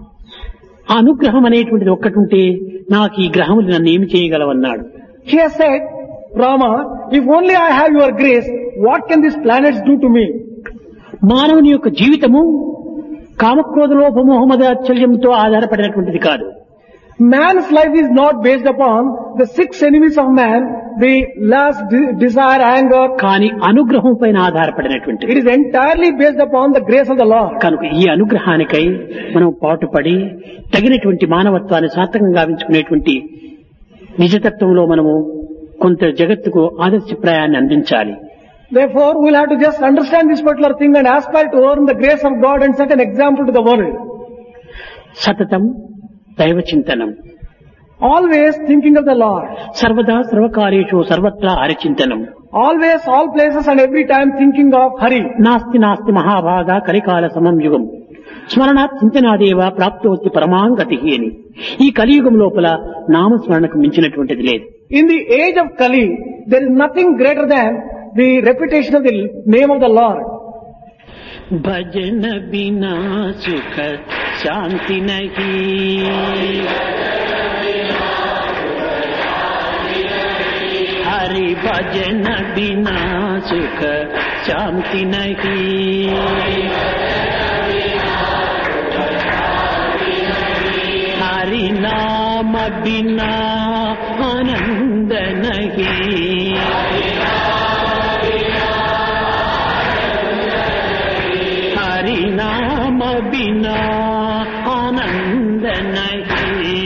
ఆ అనుగ్రహం అనేటువంటిది ఒక్కటుంటే నాకు ఈ గ్రహములు నన్ను ఏమి చేయగలవన్నాడు. he has said, Rama, if only I have your grace, what can these planets do to me? మానవుని యొక్క జీవితము కామక్రోధ లోభ మోహమదాచల్యంతో ఆధారపడినటువంటిది కాదు. Man's life is not based upon the six enemies of man, the lust, de- desire, anger. కానీ అనుగ్రహం పైన ఆధారపడినటువంటిది. It is entirely based upon the grace of the Lord. కనుక ఈ అనుగ్రహానికై మనం పాటుపడి తగినటువంటి మానవత్వాన్ని సార్థకంగా గావించుకునేటువంటి నిజతత్వంలో మనము కొంత జగత్తుకు ఆదర్శప్రాయాన్ని అందించాలి. Therefore, we will have to just understand this particular thing and aspire to earn the grace of God and set an example to the world. సతతం దైవ చింతనం, Always thinking of the Lord. సర్వదా సర్వకార్యేషు సర్వత్రా హరిచింతనం, Always, all places and every time thinking of Hari. నాస్తి నాస్తి మహాభాగ కలికాల సమం యుగం స్మరణాత్ చింతనాదేవ ప్రాప్తోస్తి పరమాంగతి అని. ఈ కలియుగం లోపల నామస్మరణకు మించినటువంటిది లేదు. In the age of Kali, there is nothing greater than the repetition of the name of the Lord. భజన బినా సుఖ శాంతి నహీ, హరి భజన బినా సుఖ శాంతి నహీ, హరి నామ బినా ఆనంద నహీ, हरि नाम बिना आनंद नहीं,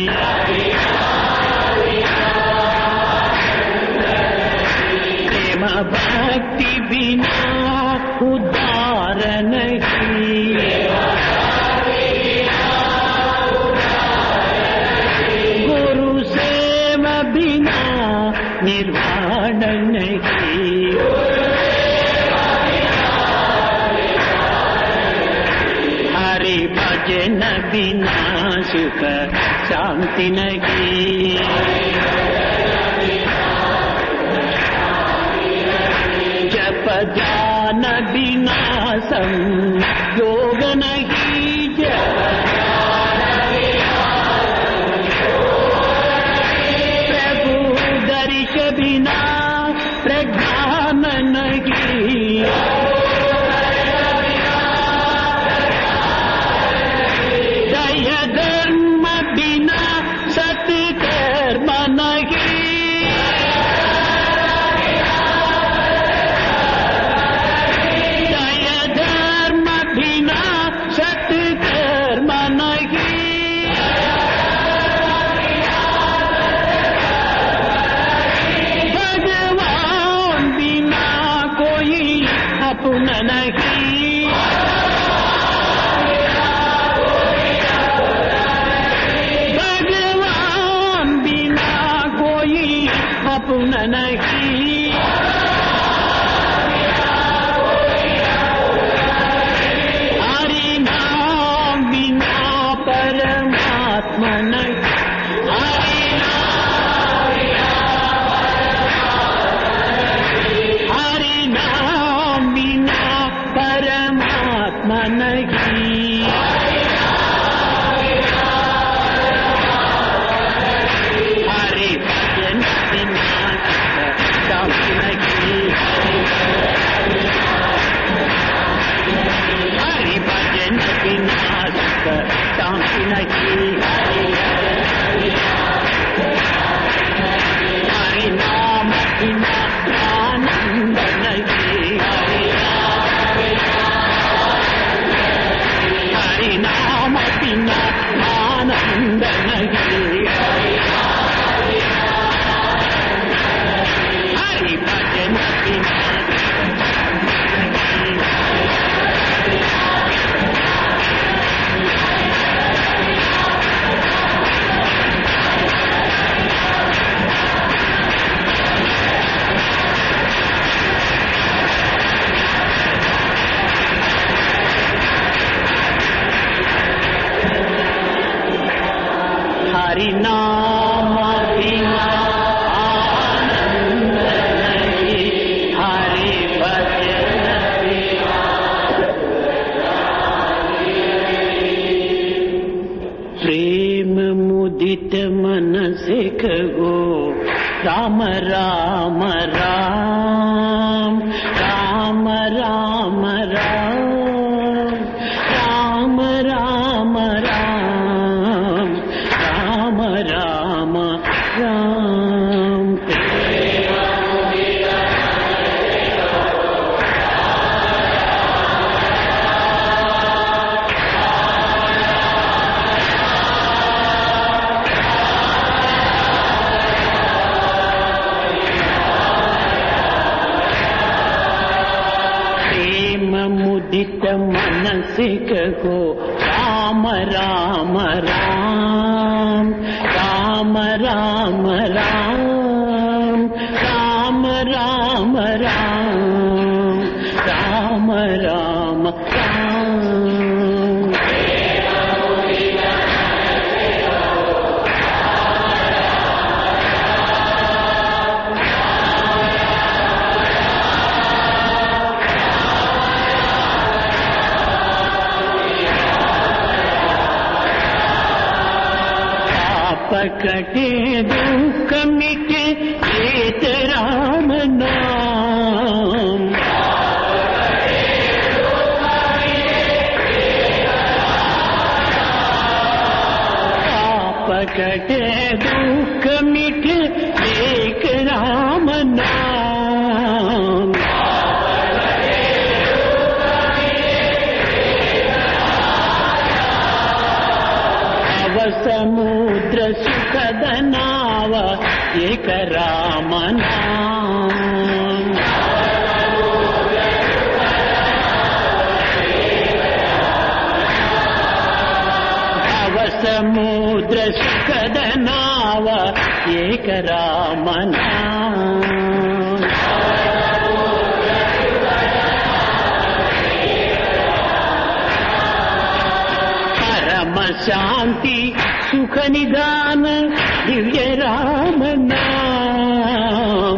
प्रेम भक्ति बिना उद्धार नहीं, गुरु सेव बिना निर्वाण नहीं, हरि भजन बिना सुख शांति नहीं, जप ध्यान बिना संयोग नहीं, जप प्रभु दर्श बिना प्रज्ञान नहीं, दय धर्म बिना सत्कर्म नहीं, दय धर्म की हरि हरि नाम बिना आनंद नहीं हरि हरि नाम बिना आनंद नहीं हरि भजन बिना हरि नाम बिना आनंद नहीं हरि भजन बिना प्रेम मुदित मन से कहो राम राम राम राम राम राम राम राम राम राम राम राम प्रेम मुदित मन से कहो राम राम राम राम राम राम राम राम राम राम राम राम कटे दुख मिटे एक राम नाम पाप कटे दुख मिटे एक राम नाम अव समुद्र सुखद नाव एक राम नाम अव समुद्र सुखद नाव एक राम नाम परम शांति सुख निदान दिव्य राम नाम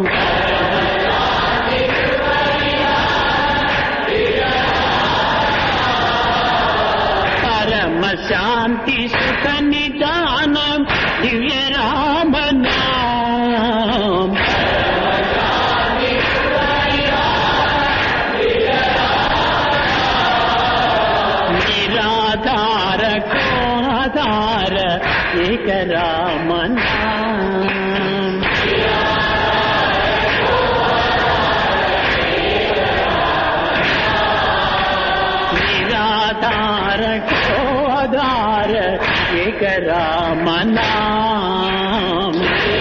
परम शांति सुख निदान दिव्य राम नाम निराधार को आधार एक राम नाम निराधार को आधार एक राम नाम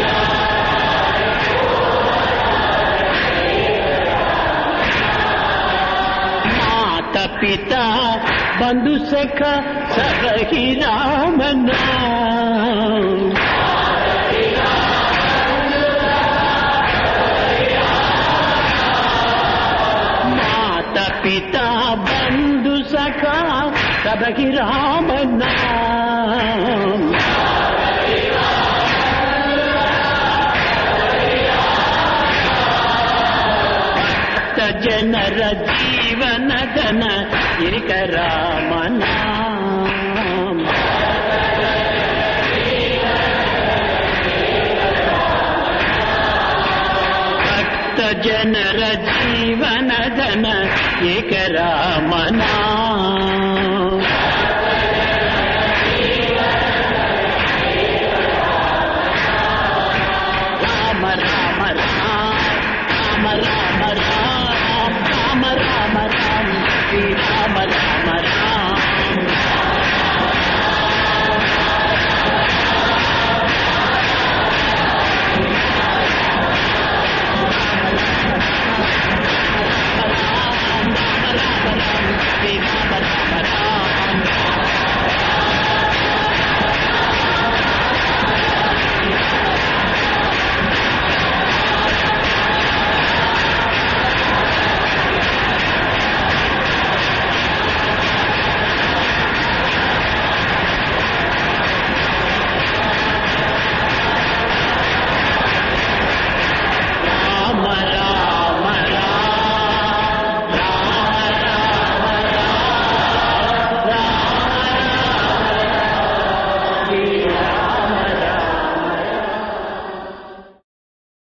माता पिता बंधु सखा सब ही राम नाम माता पिता बंधु सखा सब ही राम नाम जनर जीवन धन एक राम नाम भक्त जनर जीवन धन एक राम नाम